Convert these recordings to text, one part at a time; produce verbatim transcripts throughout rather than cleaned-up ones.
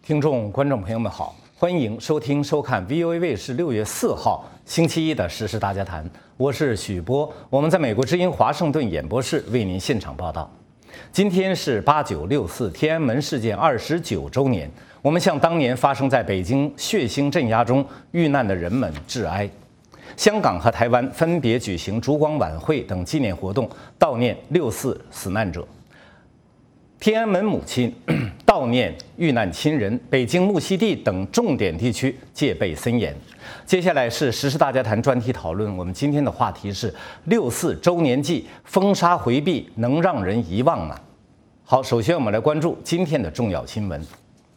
听众、观众朋友们好，欢迎收听、收看 V O A 卫视六月四号星期一的时事大家谈，我是许波，我们在美国之音华盛顿演播室为您现场报道。今天是八九六四天安门事件二十九周年，我们向当年发生在北京血腥镇压中遇难的人们致哀。香港和台湾分别举行烛光晚会等纪念活动，悼念六四死难者。天安门母亲悼念遇难亲人，北京木樨地等重点地区戒备森严。接下来是时事大家谈专题讨论，我们今天的话题是六四周年祭，封杀回避能让人遗忘吗？好，首先我们来关注今天的重要新闻。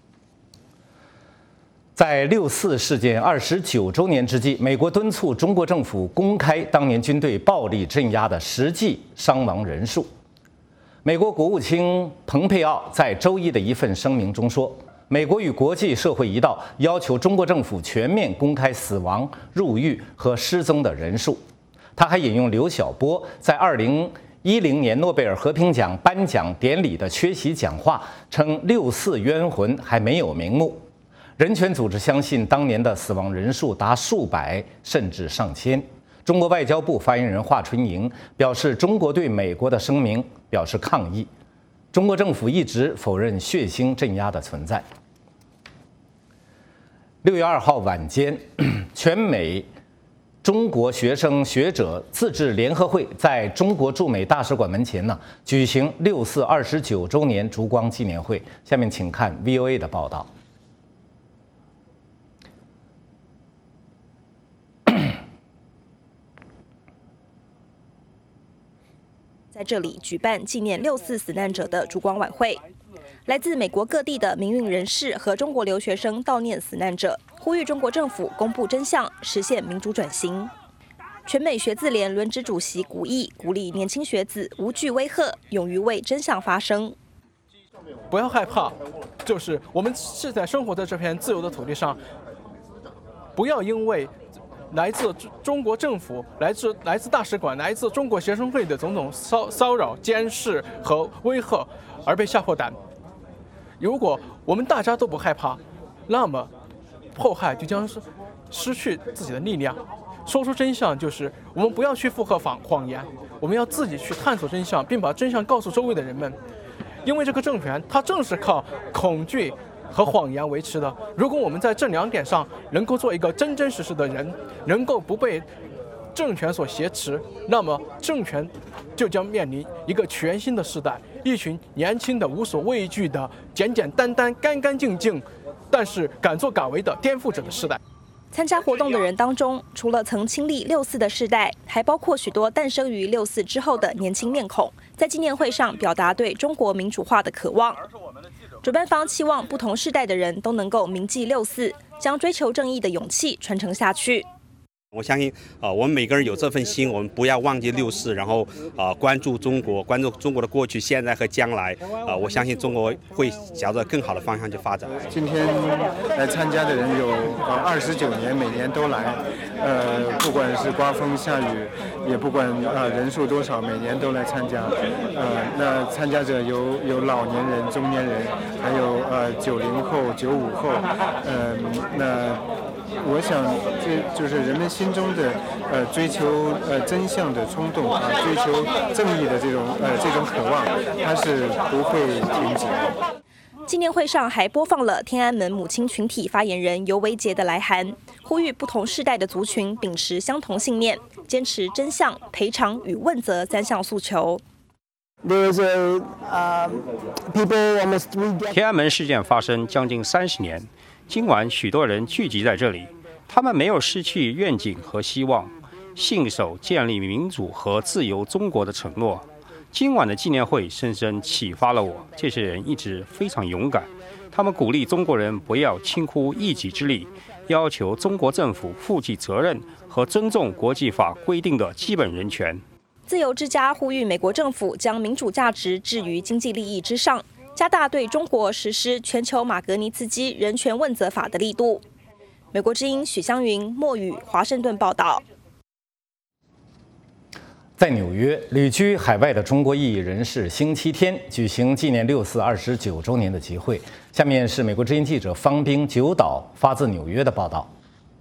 在六四事件二十九周年之际，美国敦促中国政府公开当年军队暴力镇压的实际伤亡人数。美国国务卿蓬佩奥在周一的一份声明中说，美国与国际社会一道，要求中国政府全面公开死亡、入狱和失踪的人数。他还引用刘晓波在二零一零年诺贝尔和平奖颁奖典礼的缺席讲话，称六四冤魂还没有瞑目。人权组织相信当年的死亡人数达数百甚至上千。中国外交部发言人华春莹表示，中国对美国的声明表示抗议。中国政府一直否认血腥镇压的存在。六月二号晚间，全美中国学生学者自治联合会在中国驻美大使馆门前呢举行六四二十九周年烛光纪念会。下面请看 V O A 的报道。 在这里举办纪念六四死难者的烛光晚会，来自美国各地的民运人士和中国留学生悼念死难者，呼吁中国政府公布真相，实现民主转型。全美学自联轮值主席古义鼓励年轻学子无惧威吓，勇于为真相发声。 不要害怕，就是我们是在生活在这片自由的土地上，不要因为来自中国政府、来自来自大使馆、来自中国学生会的种种骚骚扰、监视和威吓而被吓破胆。如果我们大家都不害怕，那么迫害就将是失去自己的力量。说出真相，就是我们不要去附和谎谎言，我们要自己去探索真相，并把真相告诉周围的人们。因为这个政权，它正是靠恐惧和谎言维持的。如果我们在这两点上能够做一个真真实实的人，能够不被政权所挟持，那么政权就将面临一个全新的时代，一群年轻的、无所畏惧的、简简单单、干干净净，但是敢作敢为的颠覆者的时代。 参加活动的人当中，除了曾亲历六四的世代，还包括许多诞生于六四之后的年轻面孔，在纪念会上表达对中国民主化的渴望。主办方期望不同世代的人都能够铭记六四，将追求正义的勇气传承下去。 我相信，呃，我们每个人有这份心，我们不要忘记六四，然后，呃，关注中国，关注中国的过去、现在和将来。呃，我相信中国会朝着更好的方向去发展。 今天来参加的人有呃二十九年，每年都来，呃，不管是刮风下雨，也不管呃人数多少，每年都来参加。呃，那参加者有有老年人、中年人，还有呃九零后、九五后，嗯、呃，那。我想，这就是人们心中的呃追求呃真相的冲动啊，追求正义的这种呃这种渴望，它是不会停止的。 纪念会上还播放了天安门母亲群体发言人尤维洁的来函，呼吁不同世代的族群秉持相同信念，坚持真相、赔偿与问责三项诉求。 天安门事件发生将近三十年。今晚许多人聚集在这里，他们没有失去愿景和希望，信守建立民主和自由中国的承诺。今晚的纪念会深深启发了我，这些人一直非常勇敢，他们鼓励中国人不要轻忽一己之力，要求中国政府负起责任和尊重国际法规定的基本人权。 自由之家呼吁美国政府将民主价值置于经济利益之上，加大对中国实施全球马格尼茨基人权问责法的力度。美国之音许湘云、莫宇华盛顿报道。 在纽约，旅居海外的中国异议人士星期天举行纪念六四二十九周年的集会。下面是美国之音记者方冰九岛发自纽约的报道。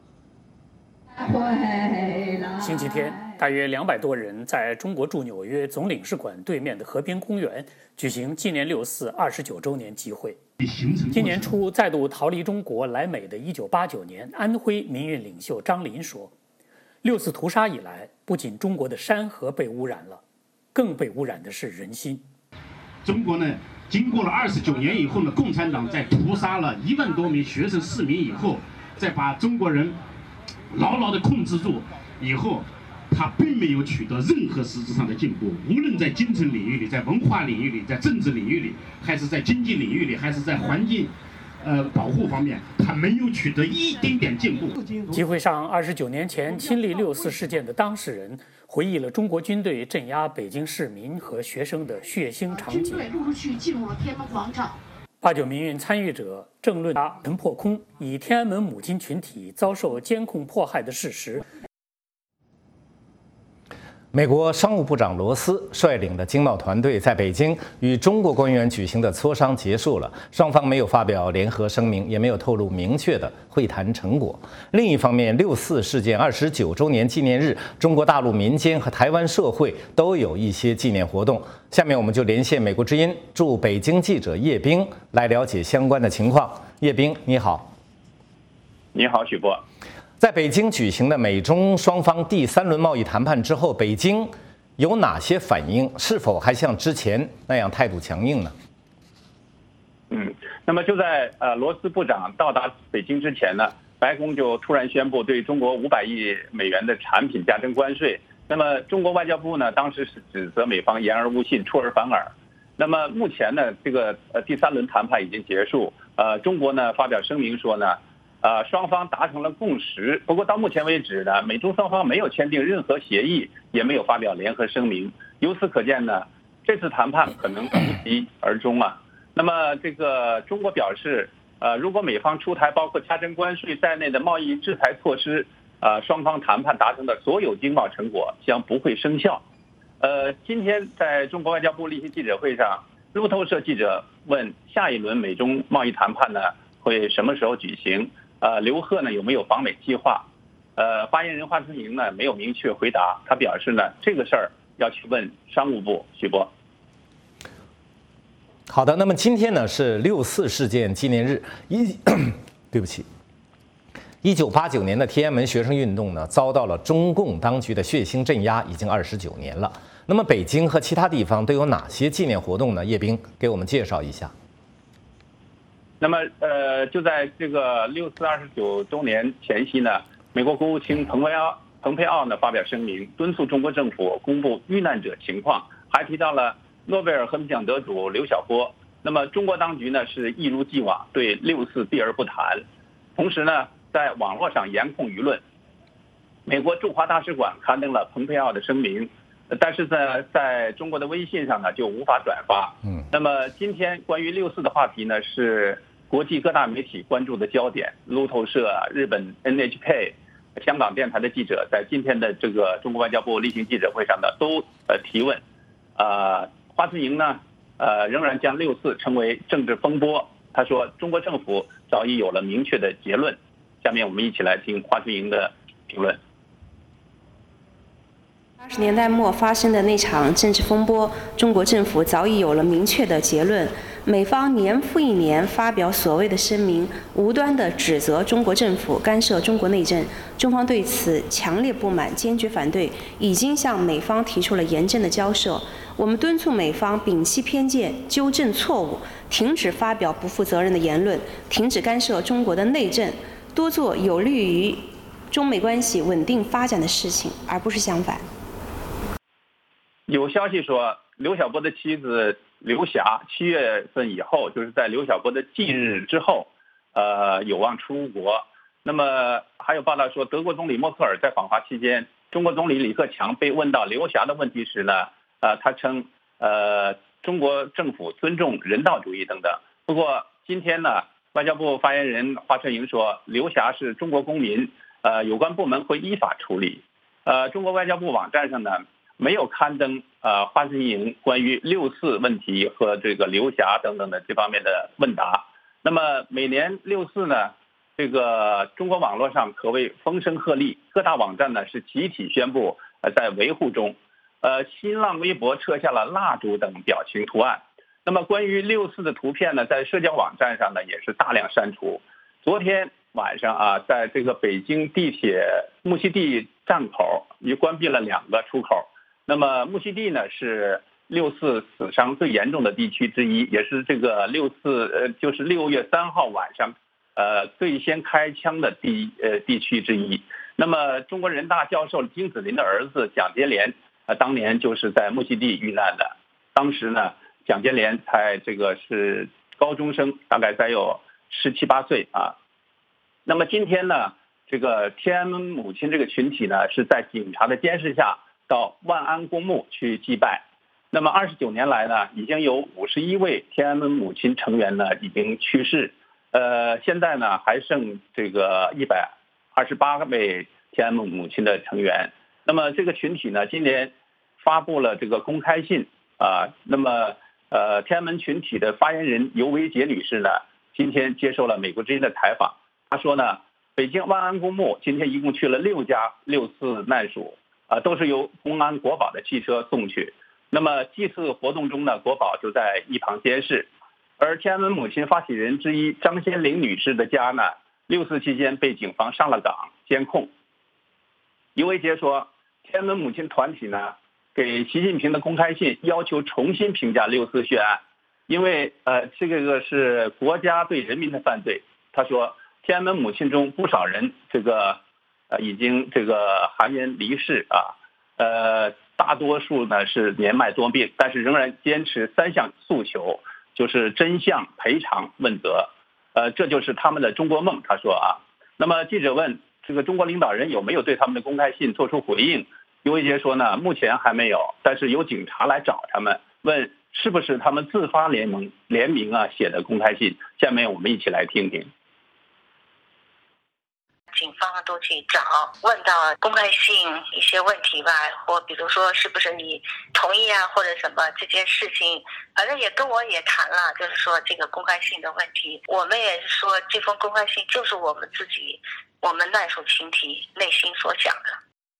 星期天，大约两百多人在中国驻纽约总领事馆对面的河边公园举行纪念六四二十九周年集会。今年初再度逃离中国来美的一九八九年安徽民运领袖张林说，六次屠杀以来，不仅中国的山河被污染了，更被污染的是人心。 中国呢，经过了二十九年以后呢，共产党在屠杀了一万多名学生市民以后，再把中国人牢牢地控制住以后，他并没有取得任何实质上的进步，无论在精神领域里，在文化领域里，在政治领域里，还是在经济领域里，还是在环境呃，保护方面，他没有取得一丁点进步。 集会上，二十九年前亲历六四事件的当事人回忆了中国军队镇压北京市民和学生的血腥场景。 军队陆陆续进入了天安门广场。 八九民运参与者政论家陈破空以天安门母亲群体遭受监控迫害的事实。 美国商务部长罗斯率领的经贸团队在北京与中国官员举行的磋商结束了，双方没有发表联合声明，也没有透露明确的会谈成果。另一方面，六四事件二十九周年纪念日，中国大陆民间和台湾社会都有一些纪念活动。下面我们就连线美国之音驻北京记者叶冰来了解相关的情况。叶冰，你好。 你好，许波。 在北京举行的美中双方第三轮贸易谈判之后，北京有哪些反应？是否还像之前那样态度强硬呢？ 嗯，那么就在呃罗斯部长到达北京之前呢，白宫就突然宣布对中国五百亿美元的产品加征关税。那么中国外交部呢，当时是指责美方言而无信，出尔反尔。那么目前呢，这个呃第三轮谈判已经结束，呃，中国呢发表声明说呢。呃，双方达成了共识。不过到目前为止呢，美中双方没有签订任何协议，也没有发表联合声明。由此可见呢，这次谈判可能无疾而终啊。那么这个中国表示，呃，如果美方出台包括加征关税在内的贸易制裁措施，呃，双方谈判达成的所有经贸成果将不会生效。呃，今天在中国外交部例行记者会上，路透社记者问下一轮美中贸易谈判呢会什么时候举行？呃，刘鹤呢有没有访美计划？呃，发言人华春莹呢没有明确回答，他表示呢这个事儿要去问商务部。徐波。 好的，那么今天呢是六四事件纪念日，一对不起，一九八九年的天安门学生运动呢遭到了中共当局的血腥镇压，已经二十九年了。那么北京和其他地方都有哪些纪念活动呢？叶冰给我们介绍一下。 那么，呃，就在这个六四二十九周年前夕呢，美国国务卿蓬佩奥蓬佩奥呢发表声明，敦促中国政府公布遇难者情况，还提到了诺贝尔和平奖得主刘晓波。那么，中国当局呢是一如既往对六四避而不谈，同时呢在网络上严控舆论。美国驻华大使馆刊登了蓬佩奥的声明，但是在在中国的微信上呢就无法转发。嗯，那么今天关于六四的话题呢是国际各大媒体关注的焦点，路透社、日本 N H K、香港电台的记者在今天的这个中国外交部例行记者会上呢都呃提问，呃，华春莹呢呃仍然将六四称为政治风波。他说中国政府早已有了明确的结论。下面我们一起来听华春莹的评论。 八十年代末发生的那场政治风波，中国政府早已有了明确的结论。美方年复一年发表所谓的声明，无端地指责中国政府干涉中国内政，中方对此强烈不满，坚决反对，已经向美方提出了严正的交涉。我们敦促美方摒弃偏见，纠正错误，停止发表不负责任的言论，停止干涉中国的内政，多做有利于中美关系稳定发展的事情，而不是相反。 有消息说，刘晓波的妻子刘霞七月份以后，就是在刘晓波的忌日之后，呃，有望出国。那么还有报道说，德国总理默克尔在访华期间，中国总理李克强被问到刘霞的问题时呢，呃，他称，呃，中国政府尊重人道主义等等。不过今天呢，外交部发言人华春莹说，刘霞是中国公民，呃，有关部门会依法处理。呃，中国外交部网站上呢， 没有刊登呃华春莹关于六四问题和这个刘霞等等的这方面的问答。那么每年六四呢，这个中国网络上可谓风声鹤唳，各大网站呢是集体宣布呃在维护中。呃，新浪微博撤下了蜡烛等表情图案。那么关于六四的图片呢，在社交网站上呢也是大量删除。昨天晚上啊，在这个北京地铁木樨地站口也关闭了两个出口。那么木樨地呢是六四死伤最严重的地区之一，也是这个六四呃就是六月三号晚上呃最先开枪的地呃地区之一。那么中国人大教授金子霖的儿子蒋洁莲呃当年就是在木樨地遇难的。当时呢，蒋洁莲才这个是高中生，大概才有十七八岁啊。那么今天呢，这个天安门母亲这个群体呢，是在警察的监视下到万安公墓去祭拜。那么二十九年来呢，已经有五十一位天安门母亲成员呢已经去世，呃，现在呢还剩这个一百二十八位天安门母亲的成员。那么这个群体呢，今年发布了这个公开信啊。那么呃，天安门群体的发言人尤维洁女士呢，今天接受了美国之音的采访。她说呢，北京万安公墓今天一共去了六家六四难属啊，都是由公安国保的汽车送去。那么祭祀活动中呢，国保就在一旁监视。而天安门母亲发起人之一张先玲女士的家呢，六四期间被警方上了岗监控。尤维洁说，天安门母亲团体呢给习近平的公开信要求重新评价六四血案，因为呃这个是国家对人民的犯罪。他说，天安门母亲中不少人这个呃已经这个含冤离世啊，呃大多数呢是年迈多病，但是仍然坚持三项诉求，就是真相、赔偿、问责，呃这就是他们的中国梦。他说啊，那么记者问这个中国领导人有没有对他们的公开信做出回应？尤维洁说呢，目前还没有，但是有警察来找他们，问是不是他们自发联盟联名啊写的公开信。下面我们一起来听听。 警方都去找，问到公开信一些问题吧，或比如说是不是你同意啊，或者什么这件事情，反正也跟我也谈了，就是说这个公开信的问题，我们也是说这封公开信就是我们自己我们难属群体内心所想的。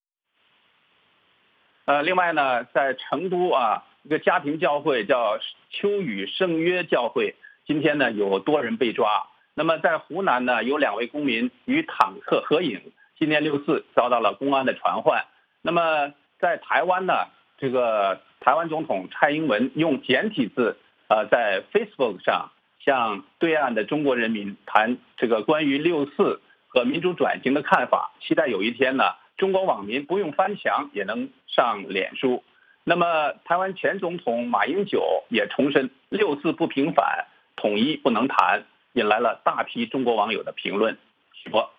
呃，另外呢，在成都啊，一个家庭教会叫秋雨圣约教会，今天呢有多人被抓。那么在湖南呢，有两位公民与坦克合影，今年六四遭到了公安的传唤。那么在台湾呢，这个台湾总统蔡英文用简体字呃在 Facebook 上向对岸的中国人民谈这个关于六四和民主转型的看法，期待有一天呢，中国网民不用翻墙也能上脸书。那么台湾前总统马英九也重申六四不平反，统一不能谈，引来了大批中国网友的评论。许博，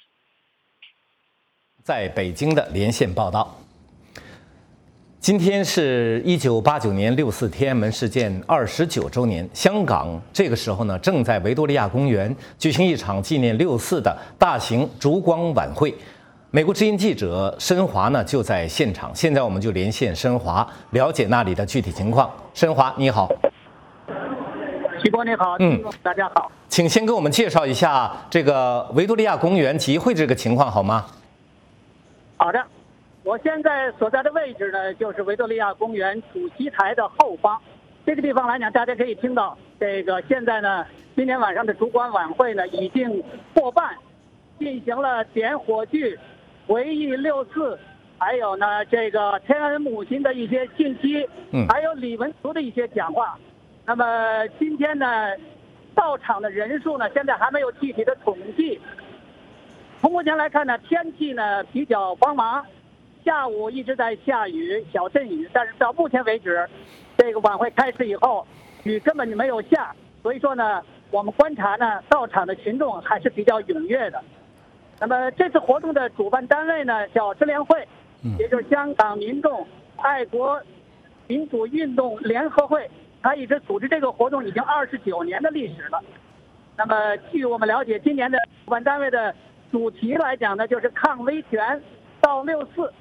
在北京的连线报道。今天是一九八九年六四天安门事件二十九周年，香港这个时候呢，正在维多利亚公园举行一场纪念六四的大型烛光晚会。美国之音记者申华呢就在现场，现在我们就连线申华，了解那里的具体情况。申华，你好。 徐波你好，嗯，大家好， 请先给我们介绍一下这个维多利亚公园集会这个情况好吗？ 好的，我现在所在的位置呢，就是维多利亚公园主席台的后方。这个地方来讲，大家可以听到，这个现在呢，今天晚上的烛光晚会呢，已经过半，进行了点火炬、回忆六四，还有呢这个天安门母亲的一些信息，嗯，还有李文足的一些讲话。那么今天呢，到场的人数呢，现在还没有具体的统计。从目前来看呢，天气呢比较帮忙，下午一直在下雨，小阵雨，但是到目前为止，这个晚会开始以后，雨根本就没有下，所以说呢，我们观察呢，到场的群众还是比较踊跃的。那么这次活动的主办单位呢，叫支联会，也就是香港民众爱国民主运动联合会。他一直组织这个活动已经二十九年的历史了。那么据我们了解，今年的主办单位的主题来讲呢，就是抗威权到六四。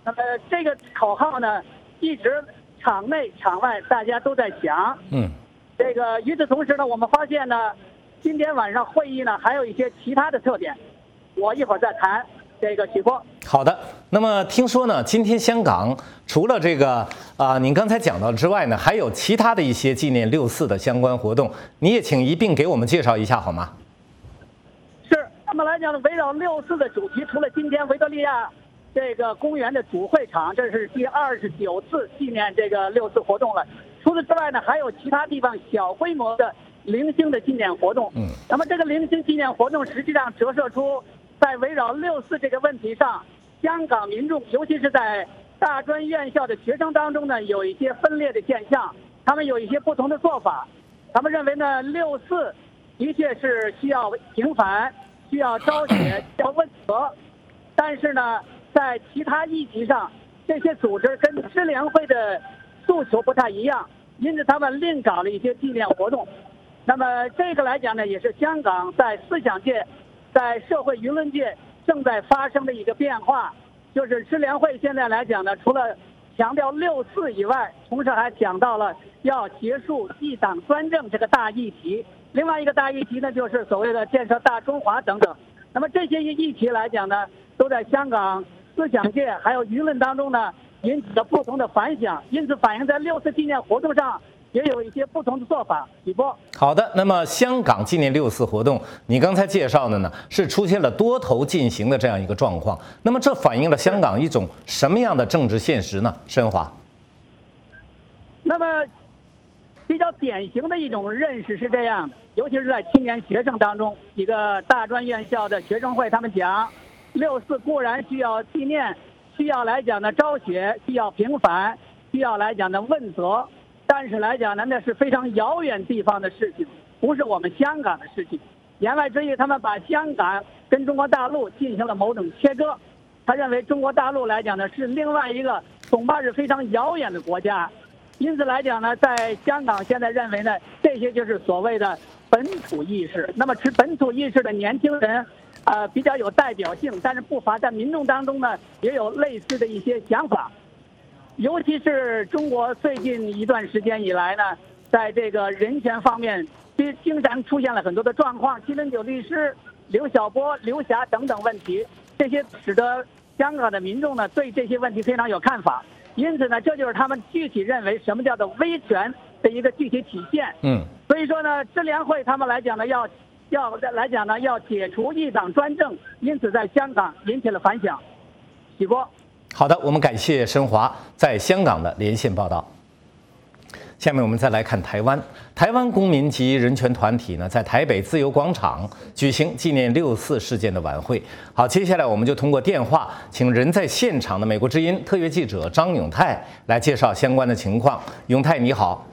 那么这个口号呢，一直场内场外大家都在响。 嗯， 这个与此同时呢，我们发现呢，今天晚上会议呢还有一些其他的特点，我一会儿再谈。这个许波。 好的，那么听说呢，今天香港除了这个啊、呃，您刚才讲到之外呢，还有其他的一些纪念六四的相关活动，你也请一并给我们介绍一下好吗？ 是，那么来讲呢，围绕六四的主题，除了今天维多利亚这个公园的主会场，这是第二十九次纪念这个六四活动了。除此之外呢，还有其他地方小规模的零星的纪念活动。 嗯， 那么这个零星纪念活动实际上折射出，在围绕六四这个问题上，香港民众，尤其是在大专院校的学生当中呢，有一些分裂的现象，他们有一些不同的做法。他们认为呢，六四的确是需要平反，需要昭雪，需要问责，但是呢，在其他议题上，这些组织跟支联会的诉求不太一样，因此他们另搞了一些纪念活动。那么这个来讲呢，也是香港在思想界、在社会舆论界正在发生的一个变化。就是支联会现在来讲呢，除了强调六四以外，同时还讲到了要结束一党专政这个大议题。另外一个大议题呢，就是所谓的建设大中华等等。那么这些议题来讲呢，都在香港思想界还有舆论当中呢，引起了不同的反响，因此反映在六四纪念活动上也有一些不同的做法。许波。 好的，那么香港纪念六四活动，你刚才介绍的呢，是出现了多头进行的这样一个状况。那么这反映了香港一种什么样的政治现实呢？申华。 那么比较典型的一种认识是这样的，尤其是在青年学生当中，几个大专院校的学生会，他们讲，六四固然需要纪念，需要来讲呢昭雪，需要平反，需要来讲呢问责。但是来讲呢，那是非常遥远地方的事情，不是我们香港的事情。言外之意，他们把香港跟中国大陆进行了某种切割。他认为中国大陆来讲呢，是另外一个恐怕是非常遥远的国家。因此来讲呢，在香港现在认为呢，这些就是所谓的本土意识。那么持本土意识的年轻人，呃，比较有代表性，但是不乏在民众当中呢，也有类似的一些想法。尤其是中国最近一段时间以来呢，在这个人权方面，经经常出现了很多的状况，七零九律师、刘晓波、刘霞等等问题，这些使得香港的民众呢对这些问题非常有看法。因此呢，这就是他们具体认为什么叫做威权的一个具体体现。 嗯， 所以说呢，支联会他们来讲呢，要要来讲呢，要解除一党专政，因此在香港引起了反响。许波。 好的，我们感谢申华在香港的连线报道。下面我们再来看台湾，台湾公民及人权团体呢，在台北自由广场举行纪念六四事件的晚会。好，接下来我们就通过电话，请人在现场的美国之音特约记者张永泰来介绍相关的情况。永泰，你好。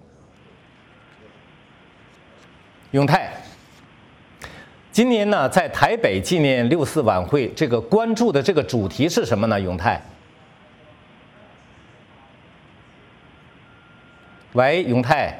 永泰。今年呢，在台北纪念六四晚会，这个关注的这个主题是什么呢？永泰，喂，永泰，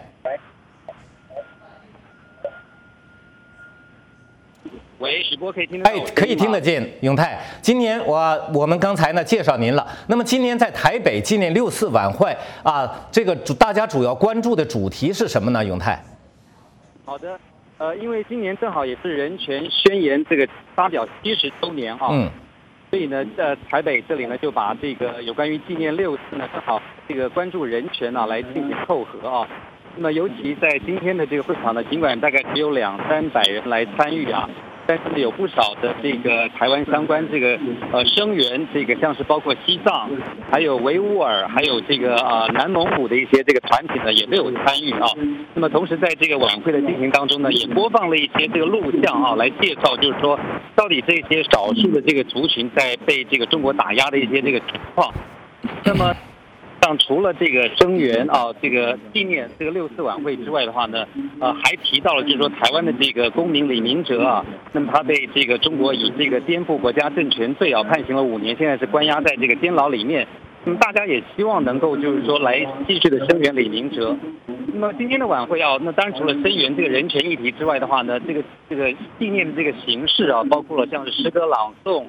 喂，许波可以听得到？ 哎，可以听得见。永泰，今年我我们刚才呢介绍您了。那么今年在台北纪念六四晚会啊，这个主大家主要关注的主题是什么呢？永泰， 好的。呃，因为今年正好也是人权宣言这个发表七十周年啊， 嗯， 所以呢，在台北这里呢，就把这个有关于纪念六四呢，正好这个关注人权啊，来进行扣合啊。那么尤其在今天的这个会场呢，尽管大概只有两三百人来参与啊，但是有不少的这个台湾相关这个呃声援，这个像是包括西藏、还有维吾尔、还有这个呃南蒙古的一些这个团体呢，也都有参与啊。那么同时在这个晚会的进行当中呢，也播放了一些这个录像啊，来介绍就是说到底这些少数的这个族群在被这个中国打压的一些这个情况。那么像除了这个声援啊，这个纪念这个六四晚会之外的话呢，呃，还提到了就是说台湾的这个公民李明哲啊，那么他被这个中国以这个颠覆国家政权罪啊判刑了五年，现在是关押在这个监牢里面。那么大家也希望能够就是说来继续的声援李明哲。那么今天的晚会啊，那当然除了声援这个人权议题之外的话呢，这个这个纪念的这个形式啊，包括了像是诗歌朗诵。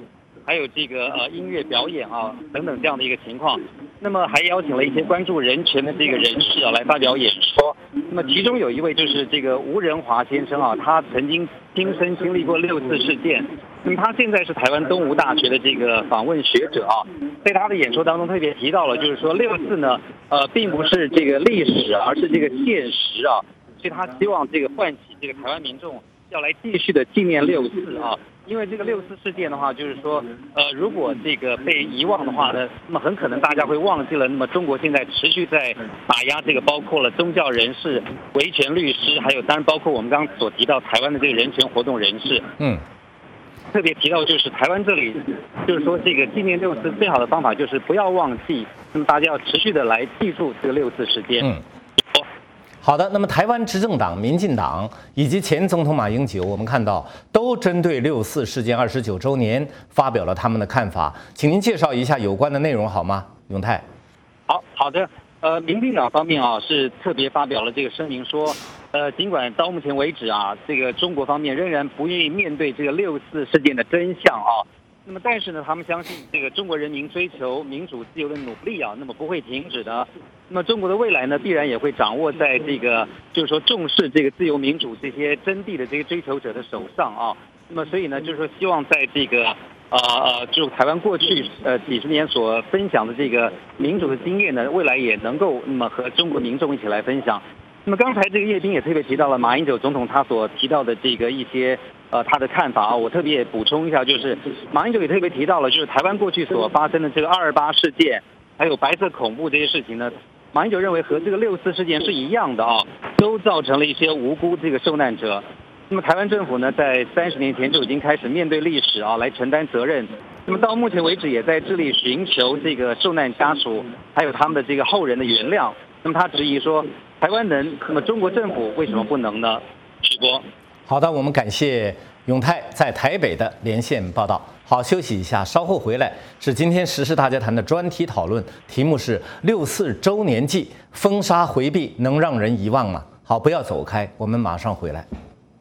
还有这个呃音乐表演啊等等这样的一个情况。那么还邀请了一些关注人权的这个人士啊来发表演说。那么其中有一位就是这个吴仁华先生啊，他曾经亲身经历过六四事件。那么他现在是台湾东吴大学的这个访问学者啊，在他的演说当中特别提到了，就是说六四呢，呃，并不是这个历史，而是这个现实啊。所以他希望这个唤起这个台湾民众要来继续的纪念六四啊。因为这个六四事件的话，就是说，呃，如果这个被遗忘的话呢，那么很可能大家会忘记了。那么中国现在持续在打压这个，包括了宗教人士、维权律师，还有当然包括我们刚刚所提到台湾的这个人权活动人士。 嗯， 特别提到就是台湾这里，就是说这个纪念六四最好的方法就是不要忘记，那么大家要持续的来记住这个六四事件。 嗯。好的，那么台湾执政党民进党以及前总统马英九，我们看到都针对六四事件二十九周年发表了他们的看法，请您介绍一下有关的内容好吗？永泰。 好好的，呃，民进党方面啊是特别发表了这个声明说，呃，尽管到目前为止啊，这个中国方面仍然不愿意面对这个六四事件的真相啊。那么，但是呢，他们相信这个中国人民追求民主自由的努力啊，那么不会停止的。那么，中国的未来呢，必然也会掌握在这个就是说重视这个自由民主这些真谛的这些追求者的手上啊。那么，所以呢，就是说希望在这个呃呃，就台湾过去呃几十年所分享的这个民主的经验呢，未来也能够那么和中国民众一起来分享。那么，刚才这个叶斌也特别提到了马英九总统他所提到的这个一些。呃，他的看法啊，我特别也补充一下，就是马英九也特别提到了，就是台湾过去所发生的这个二二八事件，还有白色恐怖这些事情呢，马英九认为和这个六四事件是一样的啊，都造成了一些无辜这个受难者。那么台湾政府呢，在三十年前就已经开始面对历史啊，来承担责任。那么到目前为止，也在致力寻求这个受难家属还有他们的这个后人的原谅。那么他质疑说，台湾能，那么中国政府为什么不能呢？直播。 好的，我们感谢永泰在台北的连线报道。好，休息一下，稍后回来是今天时事大家谈的专题讨论，题目是六四周年祭，封杀回避能让人遗忘吗？好，不要走开，我们马上回来。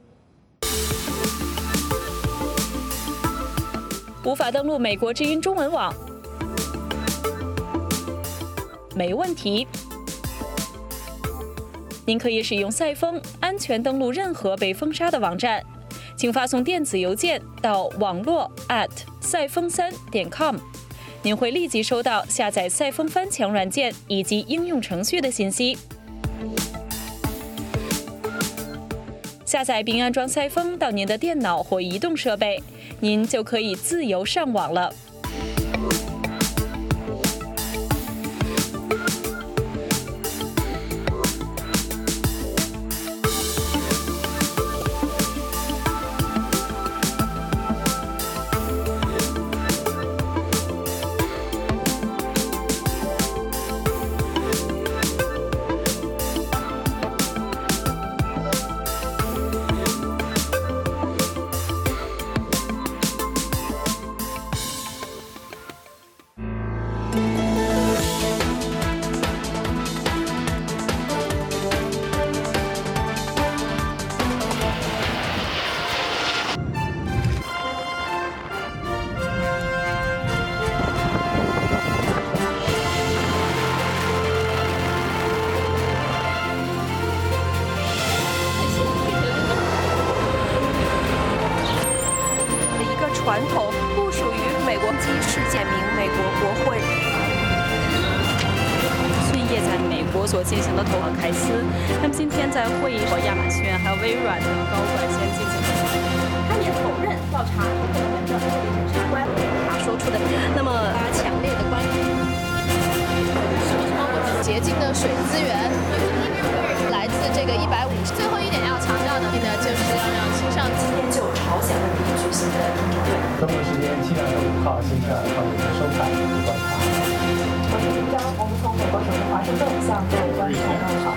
无法登录美国之音中文网，没问题。您可以使用赛风安全登录任何被封杀的网站，请发送电子邮件到网络 at 赛风三点 com， 您会立即收到下载赛风翻墙软件以及应用程序的信息。下载并安装赛风到您的电脑或移动设备，您就可以自由上网了。 传统不属于美国基世界名美国国会。 迅夜在美国所进行的投票开司，那么今天在会议和亚马逊还有微软的高管先进行。 他也否认调查投票人的特别审查官他说出的那么强烈的关于什么什么我洁净的水资源来自这个一百五十。最后一点要强调的呢，就是要让新上今天就朝鲜问题举行的中国队。 中国时间七月二十五号星期二欢迎收看观察。 我是张，我们从美国首都华盛顿向各位观众问好。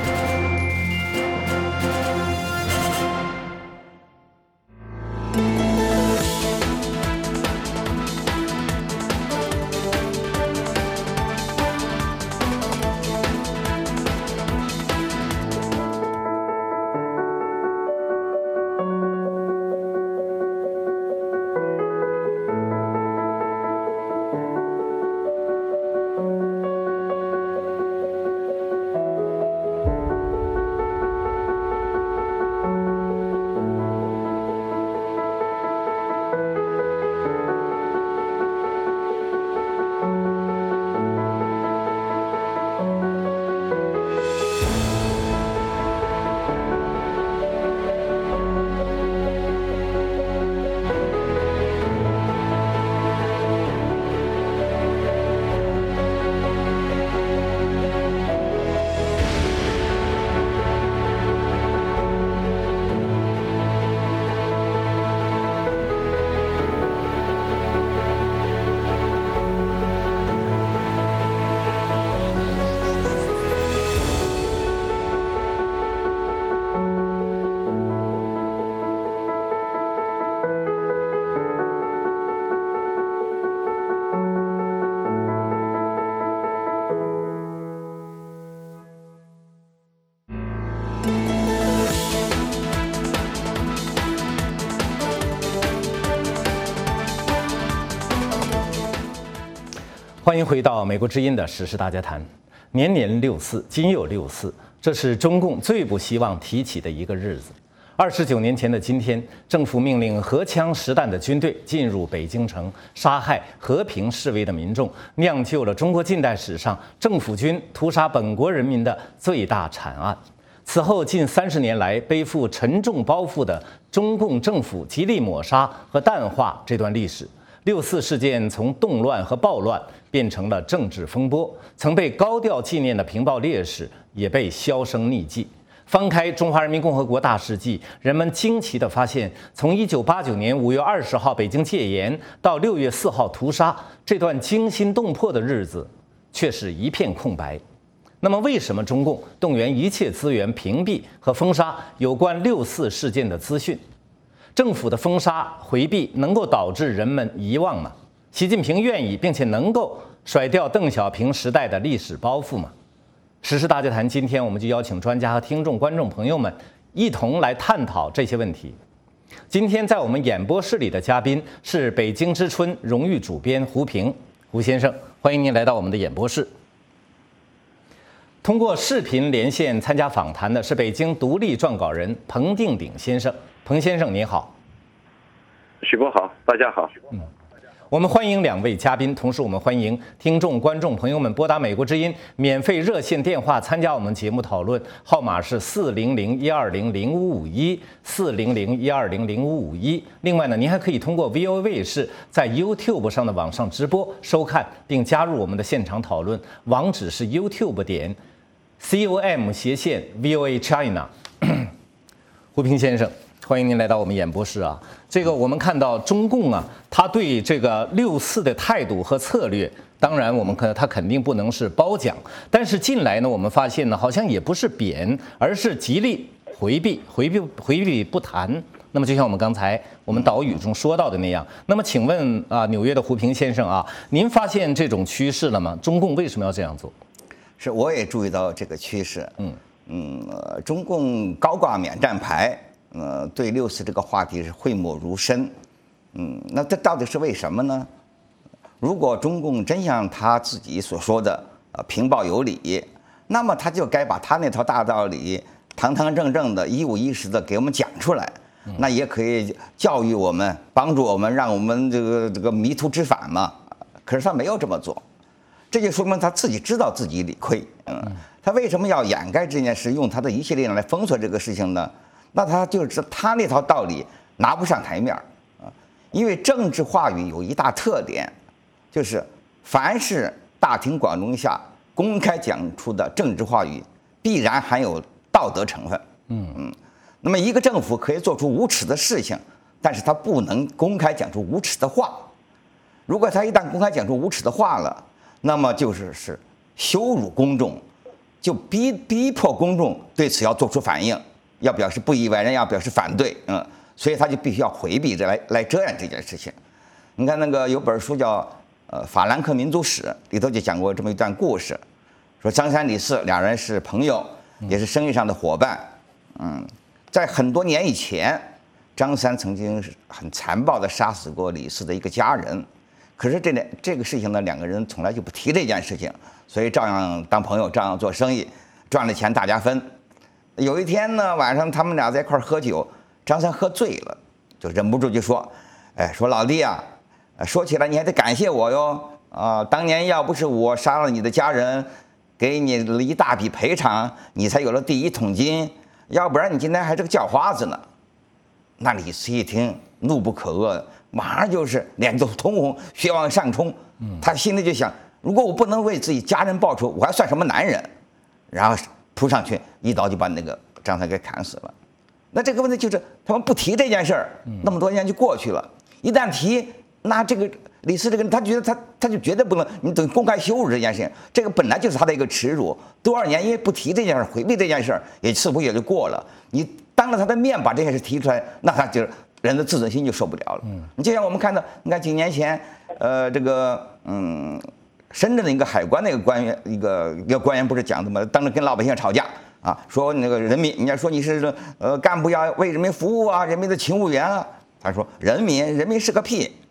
欢迎回到美国之音的时事大家谈。年年六四，今又六四，这是中共最不希望提起的一个日子。二十九年前的今天，政府命令荷枪实弹的军队进入北京城，杀害和平示威的民众，酿就了中国近代史上政府军屠杀本国人民的最大惨案。此后近三十年来，背负沉重包袱的中共政府极力抹杀和淡化这段历史。六四事件从动乱和暴乱变成了政治风波，曾被高调纪念的平暴烈士也被销声匿迹。翻开《中华人民共和国大事记》，人们惊奇地发现，从一九八九年五月二十号北京戒严到六月四号屠杀，这段惊心动魄的日子却是一片空白。那么，为什么中共动员一切资源屏蔽和封杀有关六四事件的资讯？政府的封杀回避能够导致人们遗忘吗？习近平愿意并且能够甩掉邓小平时代的历史包袱吗？时事大家谈，今天我们就邀请专家和听众、观众朋友们一同来探讨这些问题。今天在我们演播室里的嘉宾是北京之春荣誉主编胡平，胡先生，欢迎您来到我们的演播室。通过视频连线参加访谈的是北京独立撰稿人彭定鼎先生。彭先生您好。 许波好，大家好。 嗯，我们欢迎两位嘉宾，同时我们欢迎听众、观众朋友们拨打美国之音免费热线电话参加我们节目讨论，号码是四零零一二零零五五一四零零一二零零五五一。另外呢，您还可以通过 V O A 卫视在 YouTube 上的网上直播收看，并加入我们的现场讨论，网址是 YouTube 点 com 斜线 V O A China。胡平先生，欢迎您来到我们演播室啊！这个我们看到中共啊，他对这个六四的态度和策略，当然我们看他肯定不能是褒奖，但是近来呢，我们发现呢，好像也不是贬，而是极力回避、回避、回避不谈。那么就像我们刚才我们导语中说到的那样，那么请问啊，纽约的胡平先生啊，您发现这种趋势了吗？中共为什么要这样做？ 是，我也注意到这个趋势。嗯嗯、呃，中共高挂免战牌。呃，对六四这个话题是讳莫如深，嗯，那这到底是为什么呢？如果中共真像他自己所说的，呃，平暴有理，那么他就该把他那套大道理堂堂正正的、一五一十的给我们讲出来，那也可以教育我们、帮助我们，让我们这个这个迷途知返嘛。可是他没有这么做，这就说明他自己知道自己理亏，嗯，他为什么要掩盖这件事，用他的一切力量来封锁这个事情呢？那他就是他那套道理拿不上台面啊，因为政治话语有一大特点，就是凡是大庭广众下公开讲出的政治话语，必然含有道德成分。嗯嗯，那么一个政府可以做出无耻的事情，但是他不能公开讲出无耻的话。如果他一旦公开讲出无耻的话了，那么就是是羞辱公众，就逼逼迫公众对此要做出反应。要表示不以为然，要表示反对，嗯，所以他就必须要回避这来来遮掩这件事情。你看那个有本书叫《呃法兰克民族史》，里头就讲过这么一段故事，说张三李四两人是朋友，也是生意上的伙伴，嗯，在很多年以前，张三曾经很残暴地杀死过李四的一个家人，可是这点这个事情呢，两个人从来就不提这件事情，所以照样当朋友，照样做生意，赚了钱大家分。有一天呢，晚上他们俩在一块喝酒，张三喝醉了，就忍不住就说：“哎，说老弟啊，说起来你还得感谢我哟啊！当年要不是我杀了你的家人，给你了一大笔赔偿，你才有了第一桶金，要不然你今天还是个叫花子呢。”那李四一听，怒不可遏，马上就是脸都通红，血往上冲。他心里就想：如果我不能为自己家人报仇，我还算什么男人？然后扑上去一刀就把那个张三给砍死了。那这个问题就是他们不提这件事儿，那么多年就过去了。一旦提，那这个李四这个人，他觉得他他就绝对不能，你等于公开羞辱这件事情，这个本来就是他的一个耻辱。多少年因为不提这件事，回避这件事，也似乎也就过了。你当着他的面把这件事提出来，那他就人的自尊心就受不了了。你就像我们看到，你看几年前，呃，这个嗯。深圳的一个海关的一个官员，一个一个官员不是讲的吗？当着跟老百姓吵架啊，说那个人民，人家说你是呃干部要为人民服务啊，人民的勤务员啊。他说人民，人民是个屁，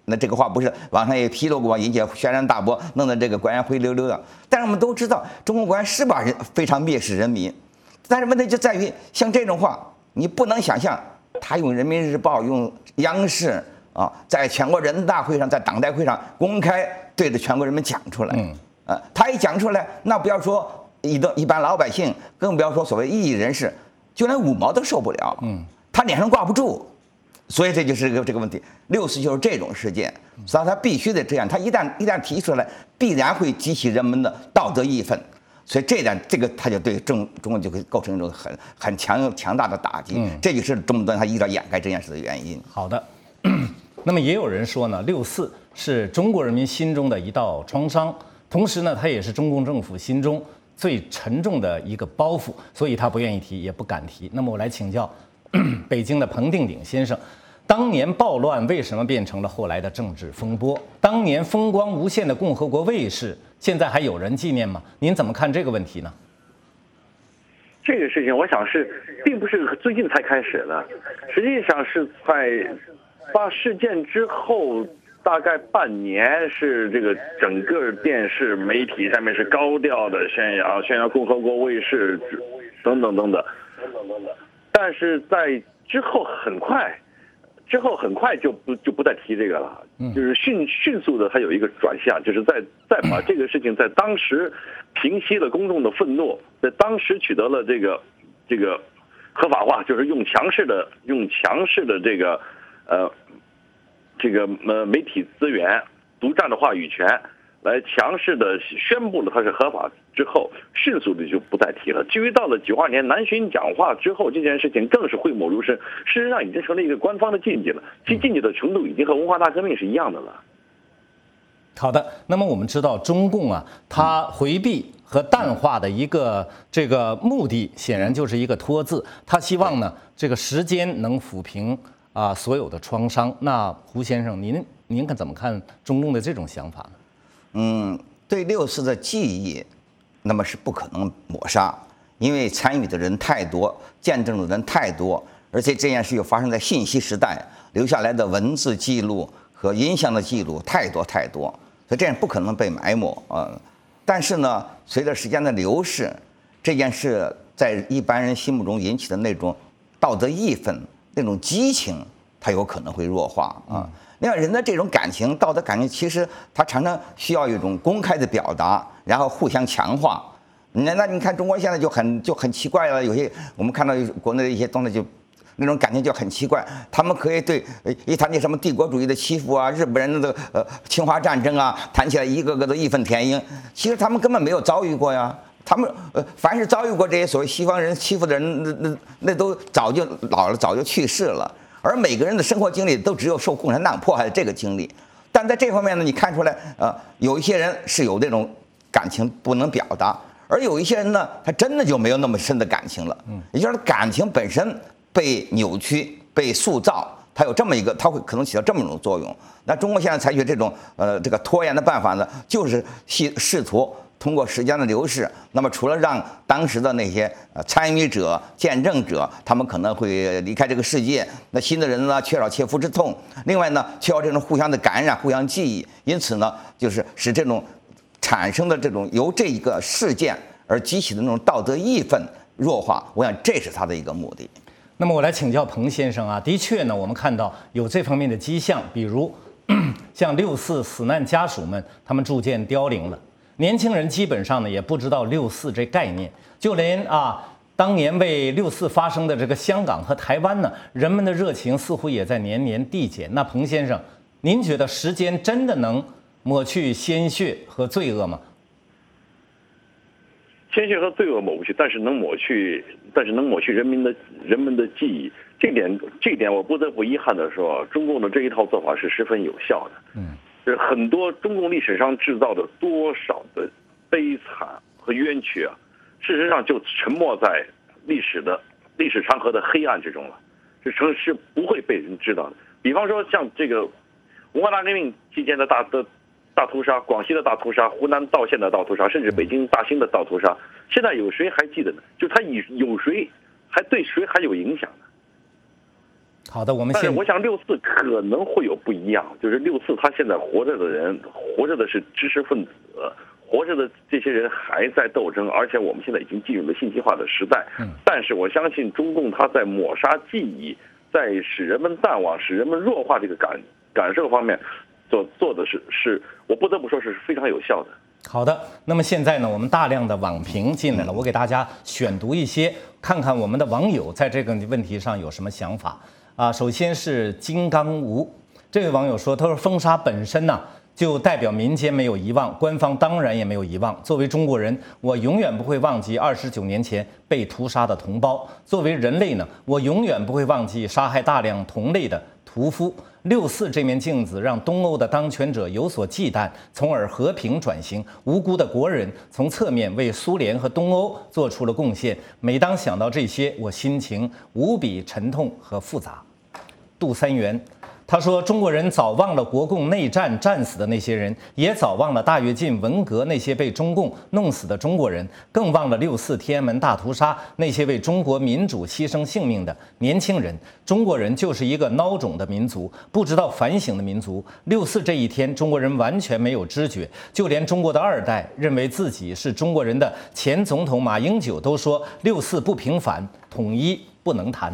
那这个话不是网上也披露过，引起轩然大波，弄得这个官员灰溜溜的。但是我们都知道，中国官员是把人非常蔑视人民，但是问题就在于，像这种话，你不能想象他用人民日报、用央视啊，在全国人大会上、在党代会上公开对着全国人民讲出来。嗯，啊，他一讲出来，那不要说一的一般老百姓，更不要说所谓异议人士，就连五毛都受不了。嗯，他脸上挂不住。所以这就是个这个问题，六四就是这种事件，所以他必须得这样。他一旦一旦提出来，必然会激起人们的道德义愤，所以这点这个他就对中中国就会构成一种很很强强大的打击。嗯，这就是这么多年他一直掩盖这件事的原因。 好的，那么也有人说呢，六四是中国人民心中的一道创伤，同时呢，它也是中共政府心中最沉重的一个包袱，所以他不愿意提，也不敢提。那么我来请教北京的彭定鼎先生。当年暴乱为什么变成了后来的政治风波？当年风光无限的共和国卫士，现在还有人纪念吗？您怎么看这个问题呢？ 这个事情，我想是并不是最近才开始的，实际上是在发事件之后大概半年，是这个整个电视媒体上面是高调的宣扬宣扬共和国卫士等等等等，但是在之后很快。之后很快就不就不再提这个了，就是迅迅速的，它有一个转向，就是在再把这个事情在当时平息了公众的愤怒，在当时取得了这个这个合法化，就是用强势的用强势的这个呃这个呃媒体资源、独占的话语权来强势的宣布了它是合法之后，迅速的就不再提了。至于到了九二年南巡讲话之后，这件事情更是讳莫如深，事实上已经成了一个官方的禁忌了，其禁忌的程度已经和文化大革命是一样的了。 好的，那么我们知道中共啊，它回避和淡化的一个这个目的，显然就是一个拖字，他希望呢这个时间能抚平啊所有的创伤。那胡先生，您您看怎么看中共的这种想法呢？ 嗯，对六四的记忆，那么是不可能抹杀，因为参与的人太多，见证的人太多，而且这件事又发生在信息时代，留下来的文字记录和音像的记录太多太多，所以这样不可能被埋没啊、呃。但是呢，随着时间的流逝，这件事在一般人心目中引起的那种道德义愤、那种激情，它有可能会弱化啊。另外，人的这种感情、道德感情，其实它常常需要一种公开的表达，然后互相强化。那那你看，中国现在就很就很奇怪了。有些我们看到国内的一些东西就，那种感情就很奇怪。他们可以对一谈起什么帝国主义的欺负啊、日本人的呃侵华战争啊，谈起来一个个的义愤填膺。其实他们根本没有遭遇过呀。他们呃，凡是遭遇过这些所谓西方人欺负的人，那那那都早就老了，早就去世了。而每个人的生活经历都只有受共产党迫害的这个经历，但在这方面呢，你看出来，呃，有一些人是有这种感情不能表达，而有一些人呢，他真的就没有那么深的感情了。嗯，也就是感情本身被扭曲、被塑造，它有这么一个，它会可能起到这么一种作用。那中国现在采取这种呃这个拖延的办法呢，就是试试图。通过时间的流逝，那么除了让当时的那些呃参与者、见证者，他们可能会离开这个世界，那新的人呢缺少切肤之痛，另外呢缺少这种互相的感染、互相记忆，因此呢，就是使这种产生的这种由这一个事件而激起的那种道德义愤弱化，我想这是他的一个目的。 那么我来请教彭先生啊，的确呢，我们看到有这方面的迹象，比如像六四死难家属们，他们逐渐凋零了。年轻人基本上呢也不知道六四这概念，就连啊当年为六四发生的这个香港和台湾呢，人们的热情似乎也在年年递减。那彭先生，您觉得时间真的能抹去鲜血和罪恶吗？ 鲜血和罪恶抹不去，但是能抹去，但是能抹去人民的人们的记忆。这点，这点我不得不遗憾地说，中共的这一套做法是十分有效的。嗯。是很多中共历史上制造的多少的悲惨和冤屈啊，事实上就沉没在历史的历史长河的黑暗之中了，是成是不会被人知道的。比方说像这个文化大革命期间的大的大屠杀，广西的大屠杀，湖南道县的大屠杀，甚至北京大兴的大屠杀，现在有谁还记得呢？就他以有谁还对谁还有影响呢？ 好的，我们但是我想六四可能会有不一样，就是六四他现在活着的人，活着的是知识分子，活着的这些人还在斗争，而且我们现在已经进入了信息化的时代。嗯，但是我相信中共他在抹杀记忆，在使人们淡忘、使人们弱化这个感感受方面，所做的是是，我不得不说是非常有效的。 好的，那么现在呢，我们大量的网评进来了，我给大家选读一些，看看我们的网友在这个问题上有什么想法。啊，首先是金刚吴这位网友说，他说封杀本身呢、啊，就代表民间没有遗忘，官方当然也没有遗忘。作为中国人，我永远不会忘记二十九年前被屠杀的同胞；作为人类呢，我永远不会忘记杀害大量同类的屠夫。六四这面镜子让东欧的当权者有所忌惮，从而和平转型。无辜的国人从侧面为苏联和东欧做出了贡献。每当想到这些，我心情无比沉痛和复杂。杜三元，他说：“中国人早忘了国共内战战死的那些人，也早忘了大跃进文革那些被中共弄死的中国人，更忘了六四天安门大屠杀那些为中国民主牺牲性命的年轻人。中国人就是一个孬种的民族，不知道反省的民族。六四这一天，中国人完全没有知觉，就连中国的二代认为自己是中国人的前总统马英九都说六四不平反，统一不能谈。”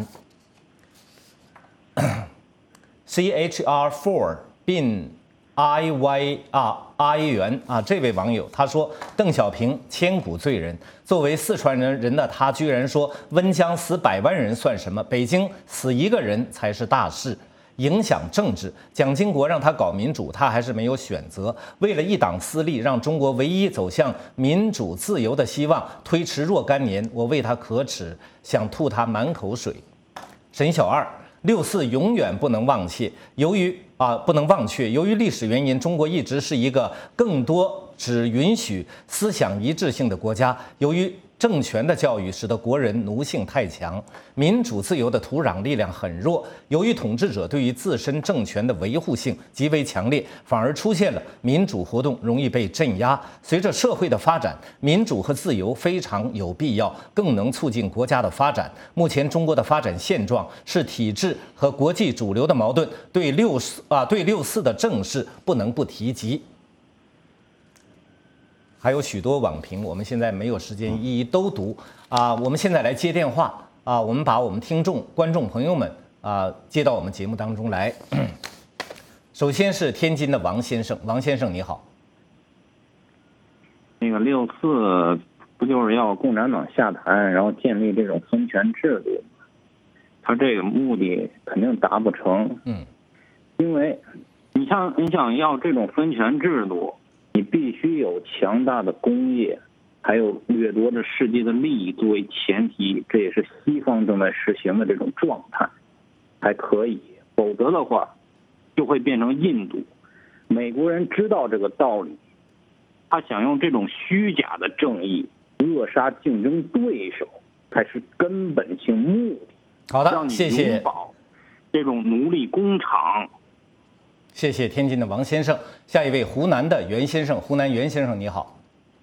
C H R four 并 I Y 啊 I 元啊，这位网友他说，邓小平千古罪人，作为四川人人的他居然说温江死百万人算什么，北京死一个人才是大事，影响政治。蒋经国让他搞民主，他还是没有选择，为了一党私利，让中国唯一走向民主自由的希望推迟若干年，我为他可耻，想吐他满口水。沈小二，六四永远不能忘却，由于啊不能忘却，由于历史原因，中国一直是一个更多只允许思想一致性的国家。由于政权的教育使得国人奴性太强，民主自由的土壤力量很弱。由于统治者对于自身政权的维护性极为强烈，反而出现了民主活动容易被镇压。随着社会的发展，民主和自由非常有必要，更能促进国家的发展。目前中国的发展现状是体制和国际主流的矛盾，对六四啊对六四的正视不能不提及。还有许多网评，我们现在没有时间一一都读啊。我们现在来接电话啊，我们把我们听众、观众朋友们啊接到我们节目当中来。首先是天津的王先生，王先生你好。 那个六四不就是要共产党下台，然后建立这种分权制度？他这个目的肯定达不成。 嗯， 因为你像你想要这种分权制度。你必须有强大的工业，还有掠夺着世界的利益作为前提，这也是西方正在实行的这种状态，才可以。否则的话，就会变成印度。美国人知道这个道理，他想用这种虚假的正义扼杀竞争对手，才是根本性目的。 好的，谢谢。 永保这种奴隶工厂。 谢谢天津的王先生，下一位湖南的袁先生，湖南袁先生你好。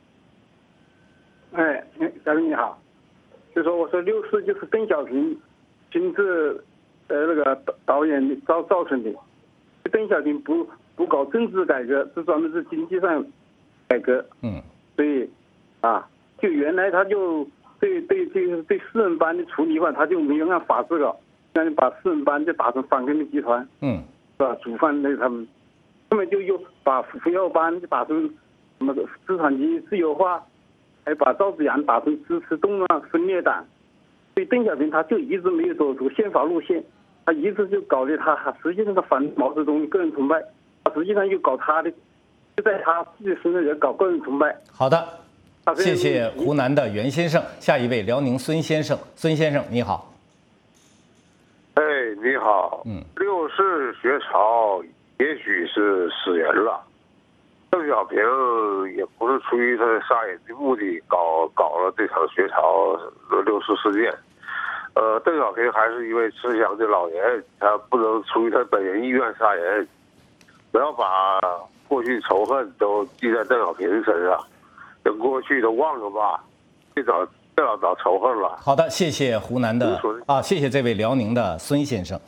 哎，嘉宾你好，就说我说六四就是邓小平亲自呃那个导演造造成的，邓小平不不搞政治改革，是专门是经济上改革， 嗯， 所以啊，就原来他就对对对对四人帮的处理法，他就没有按法治搞，那你把四人帮就打成反革命集团， 嗯。 是吧？主犯那他们，他们就又把胡耀邦就打成什么资产阶级自由化，还把赵紫阳打成支持动乱分裂党。所以邓小平他就一直没有走出宪法路线，他一直就搞的他实际上他反毛泽东个人崇拜，他实际上又搞他的，就在他自己身上也搞个人崇拜。 好的，谢谢湖南的袁先生，下一位辽宁孙先生，孙先生你好。 哎，你好。 嗯， 六四学潮也许是死人了。邓小平也不是出于他杀人的目的搞搞了这场学潮六四事件。呃，邓小平还是一位慈祥的老人，他不能出于他本人意愿杀人。不要把过去仇恨都记在邓小平身上，等过去都忘了吧，别找。不要找仇恨了。 好的，谢谢湖南的啊，谢谢这位辽宁的孙先生。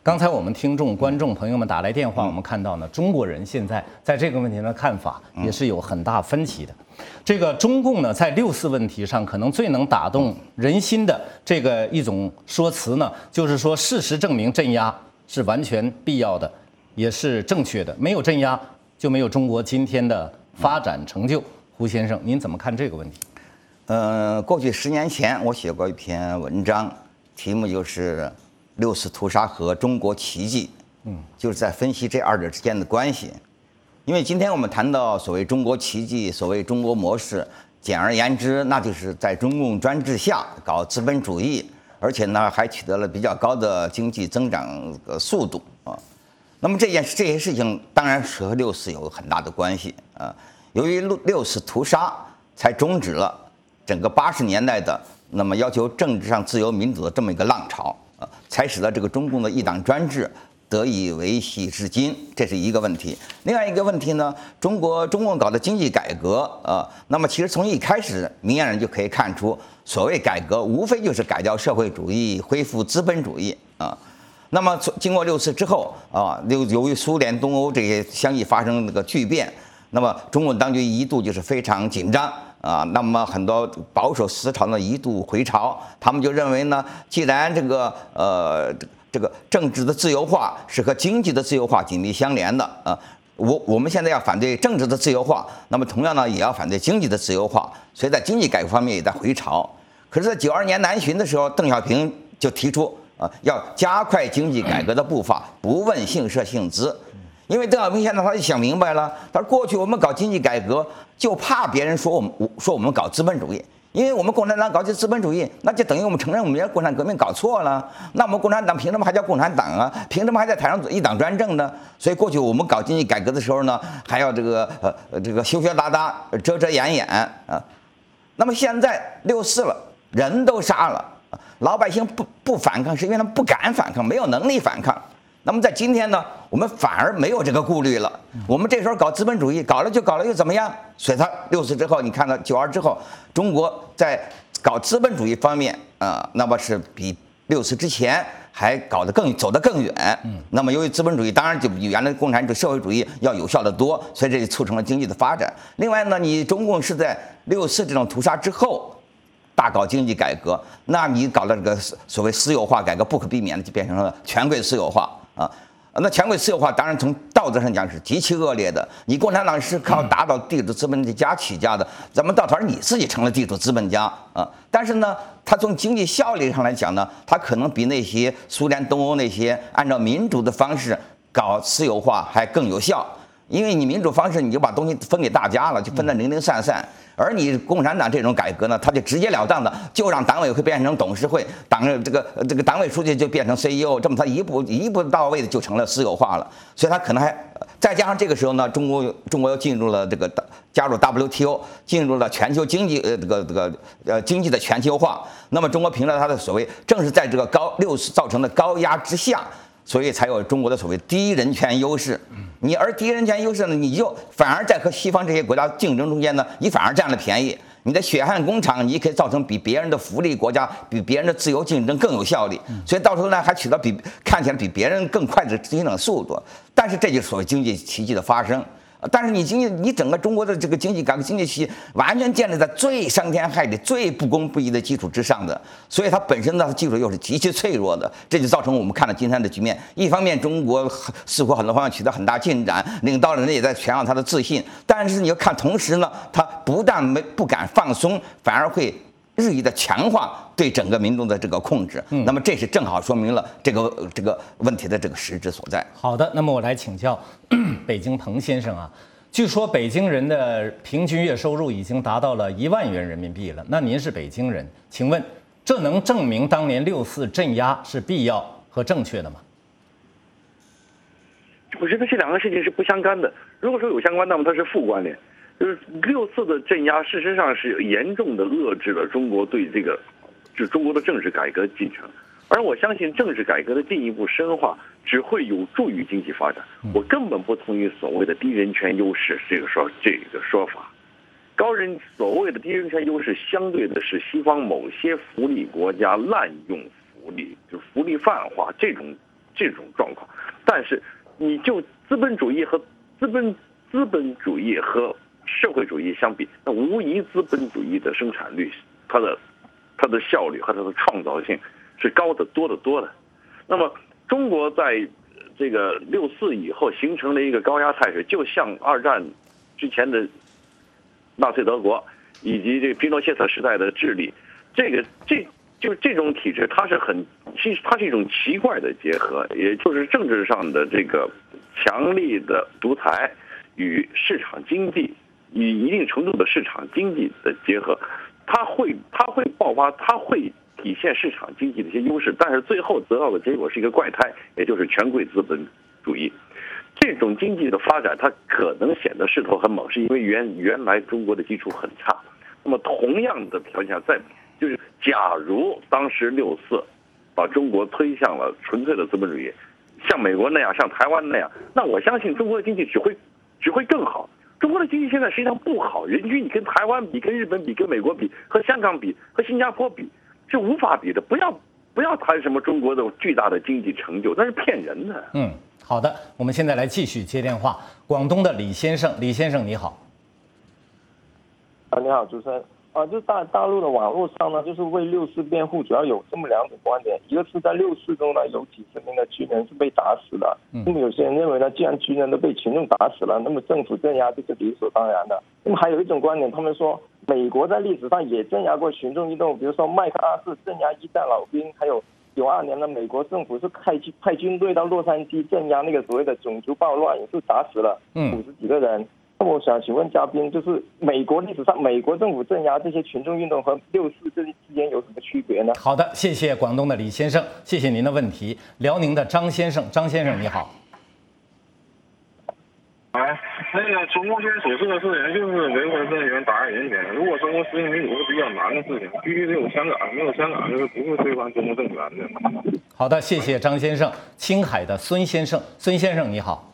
刚才我们听众、观众朋友们打来电话，我们看到呢，中国人现在在这个问题上的看法也是有很大分歧的。这个中共呢，在六四问题上可能最能打动人心的这个一种说辞呢，就是说事实证明镇压是完全必要的，也是正确的。没有镇压，就没有中国今天的发展成就。胡先生，您怎么看这个问题？ 呃，过去十年前我写过一篇文章，题目就是六四屠杀和中国奇迹，嗯，就是在分析这二者之间的关系。因为今天我们谈到所谓中国奇迹，所谓中国模式，简而言之，那就是在中共专制下搞资本主义，而且呢还取得了比较高的经济增长的速度啊。那么这件这些事情当然是和六四有很大的关系啊。由于六六四屠杀，才终止了整个八十年代的那么要求政治上自由民主的这么一个浪潮啊，才使得这个中共的一党专制得以维系至今，这是一个问题。另外一个问题呢，中国中共搞的经济改革啊，那么其实从一开始，明眼人就可以看出，所谓改革无非就是改掉社会主义，恢复资本主义啊。那么经过六次之后啊，由由于苏联、东欧这些相继发生那个巨变，那么中共当局一度就是非常紧张。啊，那么很多保守思潮呢一度回潮，他们就认为呢，既然这个呃这个政治的自由化是和经济的自由化紧密相连的啊，我我们现在要反对政治的自由化，那么同样呢也要反对经济的自由化，所以在经济改革方面也在回潮。可是，在九二年南巡的时候，邓小平就提出啊，要加快经济改革的步伐，不问姓社姓资。因为邓小平现在他就想明白了，他说过去我们搞经济改革就怕别人说我们说我们搞资本主义，因为我们共产党搞这资本主义，那就等于我们承认我们共产革命搞错了。那我们共产党凭什么还叫共产党啊？凭什么还在台上一党专政呢？所以过去我们搞经济改革的时候呢，还要这个呃这个羞羞答答、遮遮掩掩啊。那么现在六四了，人都杀了，老百姓不不反抗，是因为他们不敢反抗，没有能力反抗。那么在今天呢，我们反而没有这个顾虑了。我们这时候搞资本主义，搞了就搞了又怎么样？所以他六四之后，你看到九二之后，中国在搞资本主义方面啊、呃，那么是比六四之前还搞得更走得更远。那么由于资本主义当然就比原来共产主义、社会主义要有效得多，所以这就促成了经济的发展。另外呢，你中共是在六四这种屠杀之后大搞经济改革，那你搞的这个所谓私有化改革，不可避免的就变成了权贵私有化。啊，那权贵私有化当然从道德上讲是极其恶劣的。你共产党是靠打倒地主资本家起家的，怎么到头你自己成了地主资本家啊？但是呢，它从经济效率上来讲呢，它可能比那些苏联、东欧那些按照民主的方式搞私有化还更有效。因为你民主方式，你就把东西分给大家了，就分得零零散散。而你共产党这种改革呢，它就直截了当的就让党委会变成董事会，党这个这个党委书记就变成 C E O， 这么它一步一步到位的就成了私有化了。所以它可能还再加上这个时候呢，中国中国又进入了这个加入 W T O， 进入了全球经济呃这个这个呃经济的全球化。那么中国凭着它的所谓，正是在这个高六次造成的高压之下，所以才有中国的所谓低人权优势。你而低人权优势呢，你就反而在和西方这些国家竞争中间呢，你反而占了便宜。你的血汗工厂，你可以造成比别人的福利国家、比别人的自由竞争更有效率，所以到时候呢，还取得比看起来比别人更快的增长速度。但是这就是所谓经济奇迹的发生。但是你经济，你整个中国的这个经济改革经济奇迹，完全建立在最伤天害理、最不公不义的基础之上的，所以它本身呢，基础又是极其脆弱的，这就造成我们看到今天的局面。一方面，中国似乎很多方面取得很大进展，领导人也在宣扬他的自信，但是你要看，同时呢，他不但没不敢放松，反而会日益的强化对整个民众的这个控制。嗯，那么这是正好说明了这个这个问题的这个实质所在。 好的，那么我来请教北京彭先生啊，据说北京人的平均月收入已经达到了一万元人民币了。那您是北京人，请问这能证明当年六四镇压是必要和正确的吗？ 我觉得这两个事情是不相干的。如果说有相关，那么它是负关联。就是六次的镇压，事实上是严重的遏制了中国对这个，就中国的政治改革进程。而我相信政治改革的进一步深化，只会有助于经济发展。我根本不同意所谓的低人权优势这个说这个说法。高人所谓的低人权优势，相对的是西方某些福利国家滥用福利，就是福利泛化这种这种状况。但是你就资本主义和资本资本主义和社会主义相比，那无疑资本主义的生产率，它的它的效率和它的创造性是高得多得多的。那么中国在这个六四以后形成了一个高压态势，就像二战之前的纳粹德国以及这个皮诺切特时代的智利，这个这就这种体制，它是很其实它是一种奇怪的结合，也就是政治上的这个强力的独裁与市场经济，与一定程度的市场经济的结合，它会它会爆发，它会体现市场经济的一些优势，但是最后得到的结果是一个怪胎，也就是权贵资本主义。这种经济的发展，它可能显得势头很猛，是因为原原来中国的基础很差。那么同样的条件下，在就是假如当时六四把中国推向了纯粹的资本主义，像美国那样，像台湾那样，那我相信中国的经济只会只会更好。中国的经济现在实际上不好，人均你跟台湾比、跟日本比、跟美国比、和香港比、和新加坡比，是无法比的。不要不要谈什么中国的巨大的经济成就，那是骗人的。 嗯，好的，我们现在来继续接电话。广东的李先生，李先生你好。 啊，你好，主持人。啊，就大大陆的网络上呢，就是为六四辩护，主要有这么两种观点。一个是在六四中呢，有几十名的军人是被打死的。那么有些人认为呢，既然军人都被群众打死了，那么政府镇压就是理所当然的。那么还有一种观点，他们说美国在历史上也镇压过群众运动，比如说麦克阿瑟镇压一战老兵，还有九二年的美国政府是派派军队到洛杉矶镇压那个所谓的种族暴乱，也是打死了五十几个人。那么我想请问嘉宾，就是美国历史上美国政府镇压这些群众运动和六四之间有什么区别呢？ 好的，谢谢广东的李先生，谢谢您的问题。辽宁的张先生，张先生你好。 哎，那个中共现在所做的事情就是维稳阵营打压人权。如果中国实行民主是比较难的事情，必须得有香港，没有香港就是不会推翻中国政权的。 好的，谢谢张先生。青海的孙先生，孙先生你好。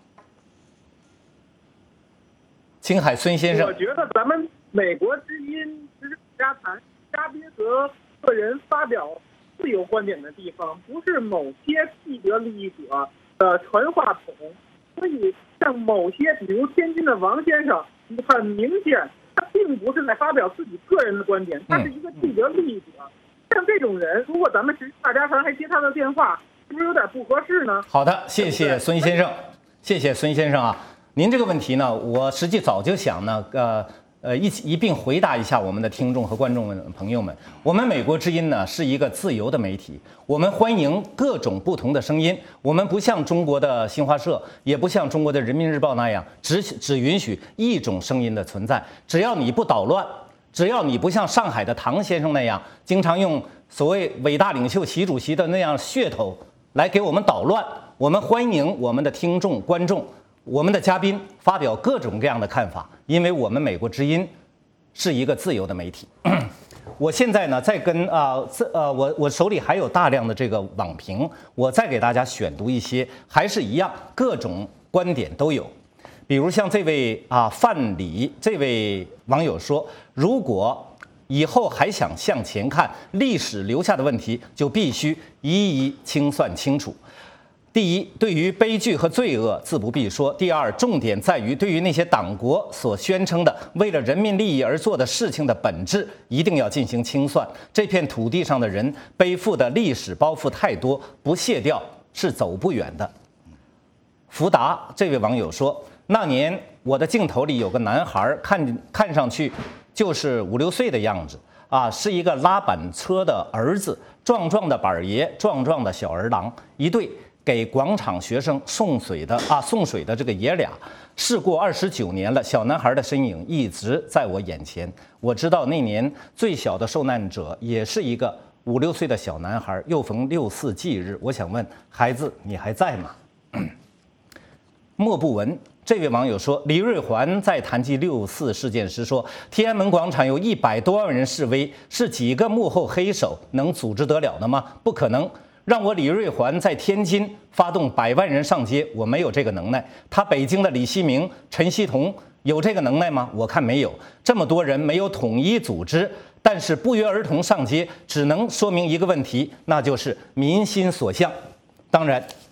青海孙先生， 我觉得咱们美国之音只是家谈，嘉宾和个人发表自由观点的地方，不是某些既得利益者的传话筒。所以，像某些，比如天津的王先生，很明显，他并不是在发表自己个人的观点，他是一个既得利益者。像这种人，如果咱们是大家谈还接他的电话，是不是有点不合适呢？ 好的，谢谢孙先生，谢谢孙先生啊。您这个问题呢，我实际早就想呢，呃呃一一并回答一下我们的听众和观众们朋友们。我们美国之音呢是一个自由的媒体，我们欢迎各种不同的声音。我们不像中国的新华社，也不像中国的人民日报那样，只只允许一种声音的存在。只要你不捣乱，只要你不像上海的唐先生那样，经常用所谓伟大领袖习主席的那样噱头来给我们捣乱，我们欢迎我们的听众观众。我们的嘉宾发表各种各样的看法，因为我们美国之音是一个自由的媒体。我现在呢，在跟啊，呃，我我手里还有大量的这个网评，我再给大家选读一些，还是一样，各种观点都有。比如像这位啊范蠡这位网友说，如果以后还想向前看，历史留下的问题就必须一一清算清楚。第一，对于悲剧和罪恶自不必说；第二，重点在于对于那些党国所宣称的为了人民利益而做的事情的本质，一定要进行清算。这片土地上的人背负的历史包袱太多，不卸掉是走不远的。福达这位网友说，那年我的镜头里有个男孩，看看上去就是五六岁的样子啊，是一个拉板车的儿子，壮壮的板爷，壮壮的小儿郎，一对给广场学生送水的啊送水的这个爷俩。事过二十九年了，小男孩的身影一直在我眼前。我知道那年最小的受难者也是一个五六岁的小男孩。又逢六四忌日，我想问孩子，你还在吗？莫不闻这位网友说，李瑞环在谈及六四事件时说，天安门广场有一百多万人示威，是几个幕后黑手能组织得了的吗？不可能。让我李瑞环在天津发动百万人上街，我没有这个能耐。他北京的李希明、陈希同有这个能耐吗？我看没有。这么多人没有统一组织，但是不约而同上街，只能说明一个问题，那就是民心所向。当然，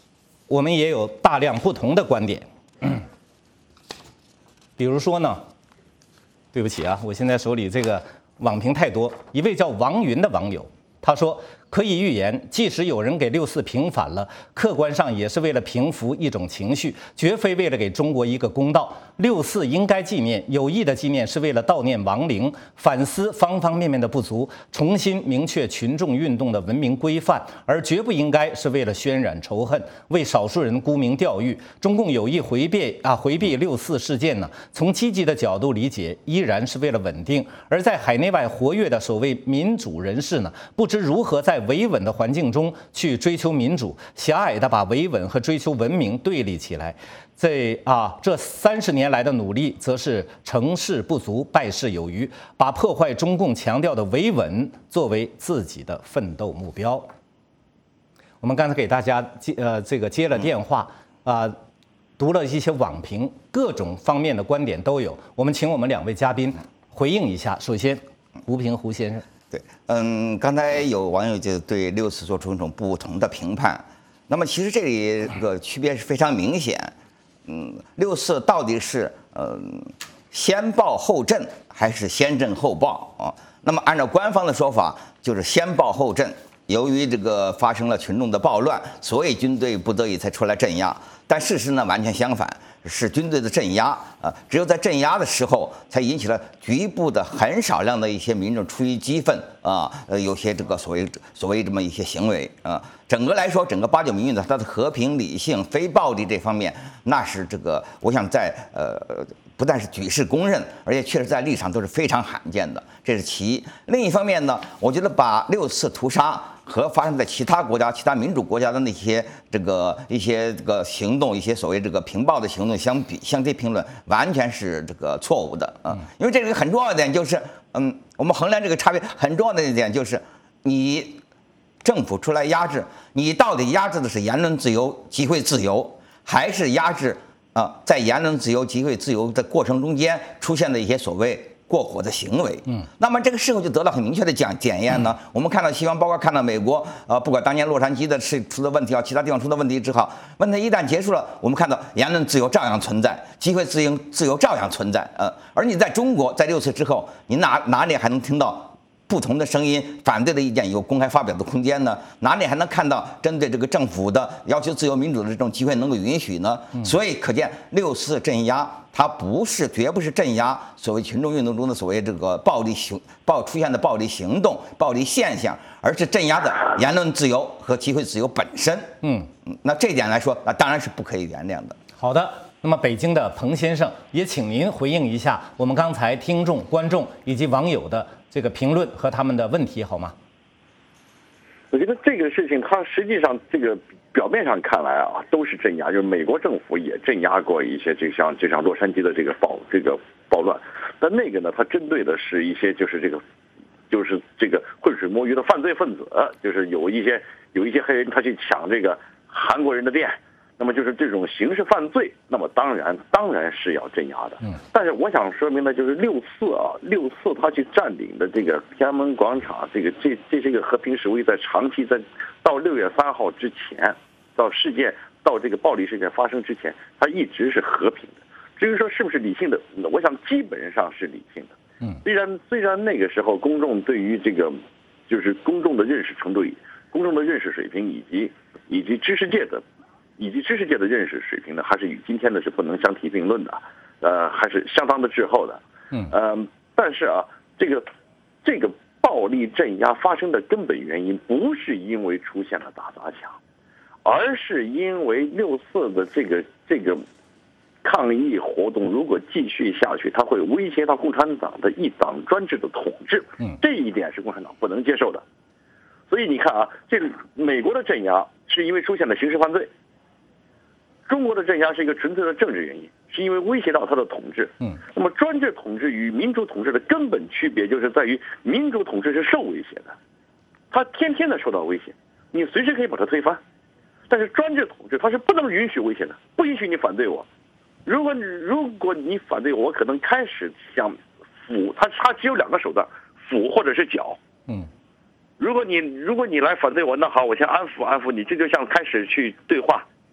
我们也有大量不同的观点。嗯、比如说呢，对不起啊，我现在手里这个网评太多。一位叫王云的网友他说，可以预言，即使有人给六四平反了，客观上也是为了平复一种情绪，绝非为了给中国一个公道。六四应该纪念，有益的纪念是为了悼念亡灵，反思方方面面的不足，重新明确群众运动的文明规范，而绝不应该是为了渲染仇恨，为少数人沽名钓誉。中共有意回避啊回避六四事件呢，从积极的角度理解，依然是为了稳定。而在海内外活跃的所谓民主人士呢，不知如何在维稳的环境中去追求民主，狭隘地把维稳和追求文明对立起来。这啊，这三十年来的努力，则是成事不足，败事有余，把破坏中共强调的维稳作为自己的奋斗目标。我们刚才给大家接呃这个接了电话啊、呃，读了一些网评，各种方面的观点都有。我们请我们两位嘉宾回应一下。首先，胡平胡先生。 对，嗯，刚才有网友就对六四做出一种不同的评判，那么其实这里这个区别是非常明显。嗯，六四到底是嗯先暴后震还是先震后暴啊？那么按照官方的说法，就是先暴后震。由于这个发生了群众的暴乱，所以军队不得已才出来镇压。但事实呢完全相反，是军队的镇压啊，只有在镇压的时候，才引起了局部的很少量的一些民众出于激愤啊，呃，有些这个所谓所谓这么一些行为啊。整个来说，整个八九民运的它的和平、理性、非暴力这方面，那是这个我想在呃不但是举世公认，而且确实在历史上都是非常罕见的，这是其一。另一方面呢，我觉得把六次屠杀和发生在其他国家、其他民主国家的那些这个一些这个行动、一些所谓这个平暴的行动相比，相对评论完全是这个错误的啊。因为这个很重要一点就是，嗯，我们衡量这个差别很重要的一点就是，你政府出来压制，你到底压制的是言论自由、集会自由，还是压制啊在言论自由、集会自由的过程中间出现的一些所谓过火的行为？嗯，那么这个事后就得到很明确的讲检验呢。我们看到西方，包括看到美国，呃，不管当年洛杉矶的事出的问题啊，其他地方出的问题之后，问题一旦结束了，我们看到言论自由照样存在，集会自由自由照样存在。呃，而你在中国，在六次之后，你哪哪里还能听到不同的声音、反对的意见有公开发表的空间呢？哪里还能看到针对这个政府的要求自由民主的这种机会能够允许呢？所以可见六四镇压它不是，绝不是镇压所谓群众运动中的所谓这个暴力行暴出现的暴力行动、暴力现象，而是镇压的言论自由和集会自由本身。嗯，那这一点来说，那当然是不可以原谅的。 好的。那么，北京的彭先生也请您回应一下我们刚才听众、观众以及网友的这个评论和他们的问题，好吗？ 我觉得这个事情，它实际上这个表面上看来啊，都是镇压，就是美国政府也镇压过一些，就像就像洛杉矶的这个暴这个暴乱，但那个呢，它针对的是一些就是这个就是这个浑水摸鱼的犯罪分子，就是有一些有一些黑人他去抢这个韩国人的店。那么就是这种刑事犯罪，那么当然当然是要镇压的。嗯，但是我想说明的就是六四啊，六四他去占领的这个天安门广场，这个这这是一个和平示威，在长期在到六月三号之前，到事件到这个暴力事件发生之前，它一直是和平的。至于说是不是理性的，我想基本上是理性的。嗯，虽然虽然那个时候公众对于这个就是公众的认识程度、公众的认识水平以及以及知识界的。以及知识界的认识水平呢，还是与今天的是不能相提并论的，呃，还是相当的滞后的。嗯，呃，但是啊，这个这个暴力镇压发生的根本原因，不是因为出现了打砸抢，而是因为六四的这个这个抗议活动如果继续下去，它会威胁到共产党的一党专制的统治。嗯，这一点是共产党不能接受的。所以你看啊，这个美国的镇压是因为出现了刑事犯罪。中国的镇压是一个纯粹的政治原因，是因为威胁到他的统治。嗯，那么专制统治与民主统治的根本区别就是在于，民主统治是受威胁的，他天天的受到威胁，你随时可以把它推翻。但是专制统治它是不能允许威胁的，不允许你反对我。如果你如果你反对我，我可能开始想抚他，他只有两个手段，抚或者是绞。嗯，如果你如果你来反对我，那好，我先安抚安抚你，这就像开始去对话。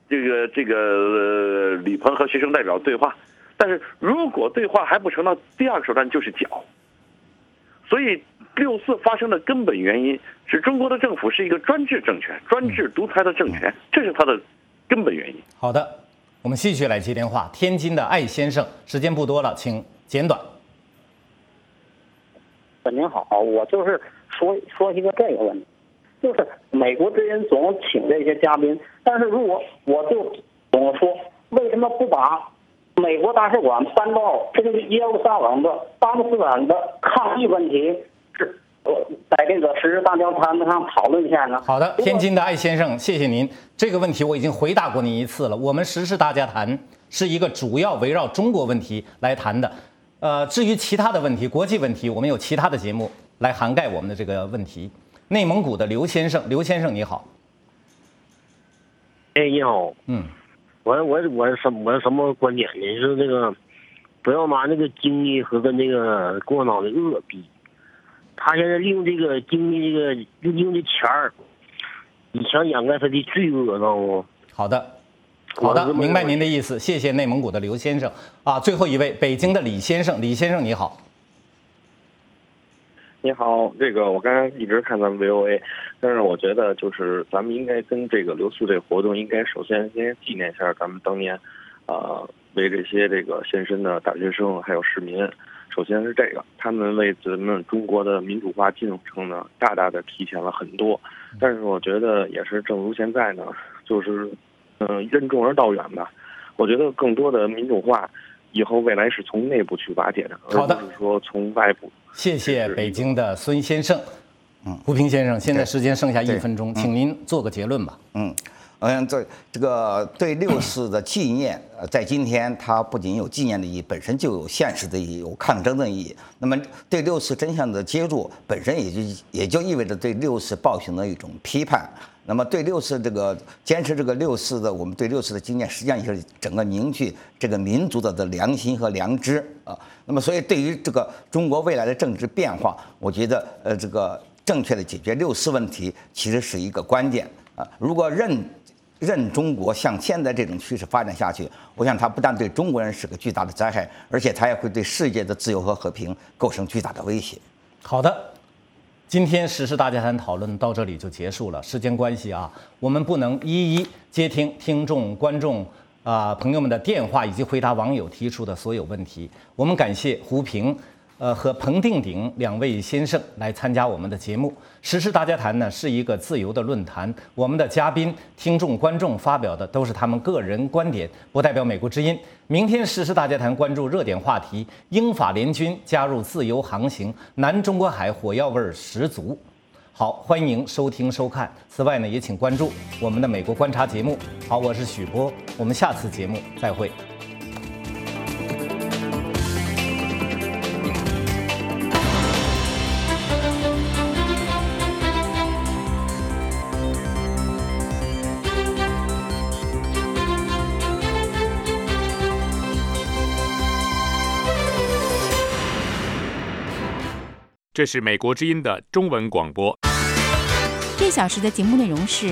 这个这个呃李鹏和学生代表对话，但是如果对话还不成，那第二个手段就是搅。所以六四发生的根本原因是中国的政府是一个专制政权，专制独裁的政权，这是它的根本原因。 好的，我们继续来接电话。天津的艾先生，时间不多了，请简短。 您好，我就是说说一个这个问题，就是美国之音总请这些嘉宾，但是如果我就总说，为什么不把美国大使馆搬到这个耶路撒冷的巴勒斯坦的抗议问题是呃在这个时事大交谈上讨论一下呢？ 好的，天津的艾先生，谢谢您。这个问题我已经回答过您一次了。我们时事大家谈是一个主要围绕中国问题来谈的。呃，至于其他的问题，国际问题，我们有其他的节目来涵盖我们的这个问题。内蒙古的刘先生，刘先生你好。 哎，你好。 嗯。 我我我什我什么观点呢？是那个不要拿那个经济和跟那个共产党的恶比。他现在利用这个经济这个利用的钱儿，以想掩盖他的罪恶，知道不？ 好的。好的，明白您的意思，谢谢内蒙古的刘先生啊。最后一位，北京的李先生，李先生你好。 你好，这个我刚才一直看咱们 V O A， 但是我觉得就是咱们应该跟这个六四这个活动，应该首先先纪念一下咱们当年，呃，为这些这个献身的大学生还有市民，首先是这个，他们为咱们中国的民主化进程呢，大大的提前了很多。但是我觉得也是，正如现在呢，就是。嗯，任重而道远吧。我觉得更多的民主化，以后未来是从内部去瓦解的，而不是说从外部。 谢谢北京的孙先生。嗯，胡平先生，现在时间剩下一分钟，请您做个结论吧。 嗯，嗯，这这个对六四的纪念，呃，在今天它不仅有纪念的意义，本身就有现实的意义，有抗争的意义。那么对六四真相的揭露，本身也就也就意味着对六四暴行的一种批判。那么对六四这个坚持这个六四的，我们对六四的经验，实际上也是整个凝聚这个民族的的良心和良知啊。那么所以对于这个中国未来的政治变化，我觉得呃这个正确的解决六四问题其实是一个关键啊。如果任任中国向现在这种趋势发展下去，我想它不但对中国人是个巨大的灾害，而且它也会对世界的自由和和平构成巨大的威胁。 好的。今天时事大家谈讨论到这里就结束了，时间关系啊，我们不能一一接听听众、观众啊、呃、朋友们的电话以及回答网友提出的所有问题。我们感谢胡平，呃和彭定鼎两位先生来参加我们的节目。时事大家谈呢是一个自由的论坛，我们的嘉宾、听众、观众发表的都是他们个人观点，不代表美国之音。明天时事大家谈关注热点话题：英法联军加入自由航行，南中国海火药味十足。好，欢迎收听收看。此外呢，也请关注我们的美国观察节目。好，我是许波，我们下次节目再会。 这是美国之音的中文广播。 这小时的节目内容是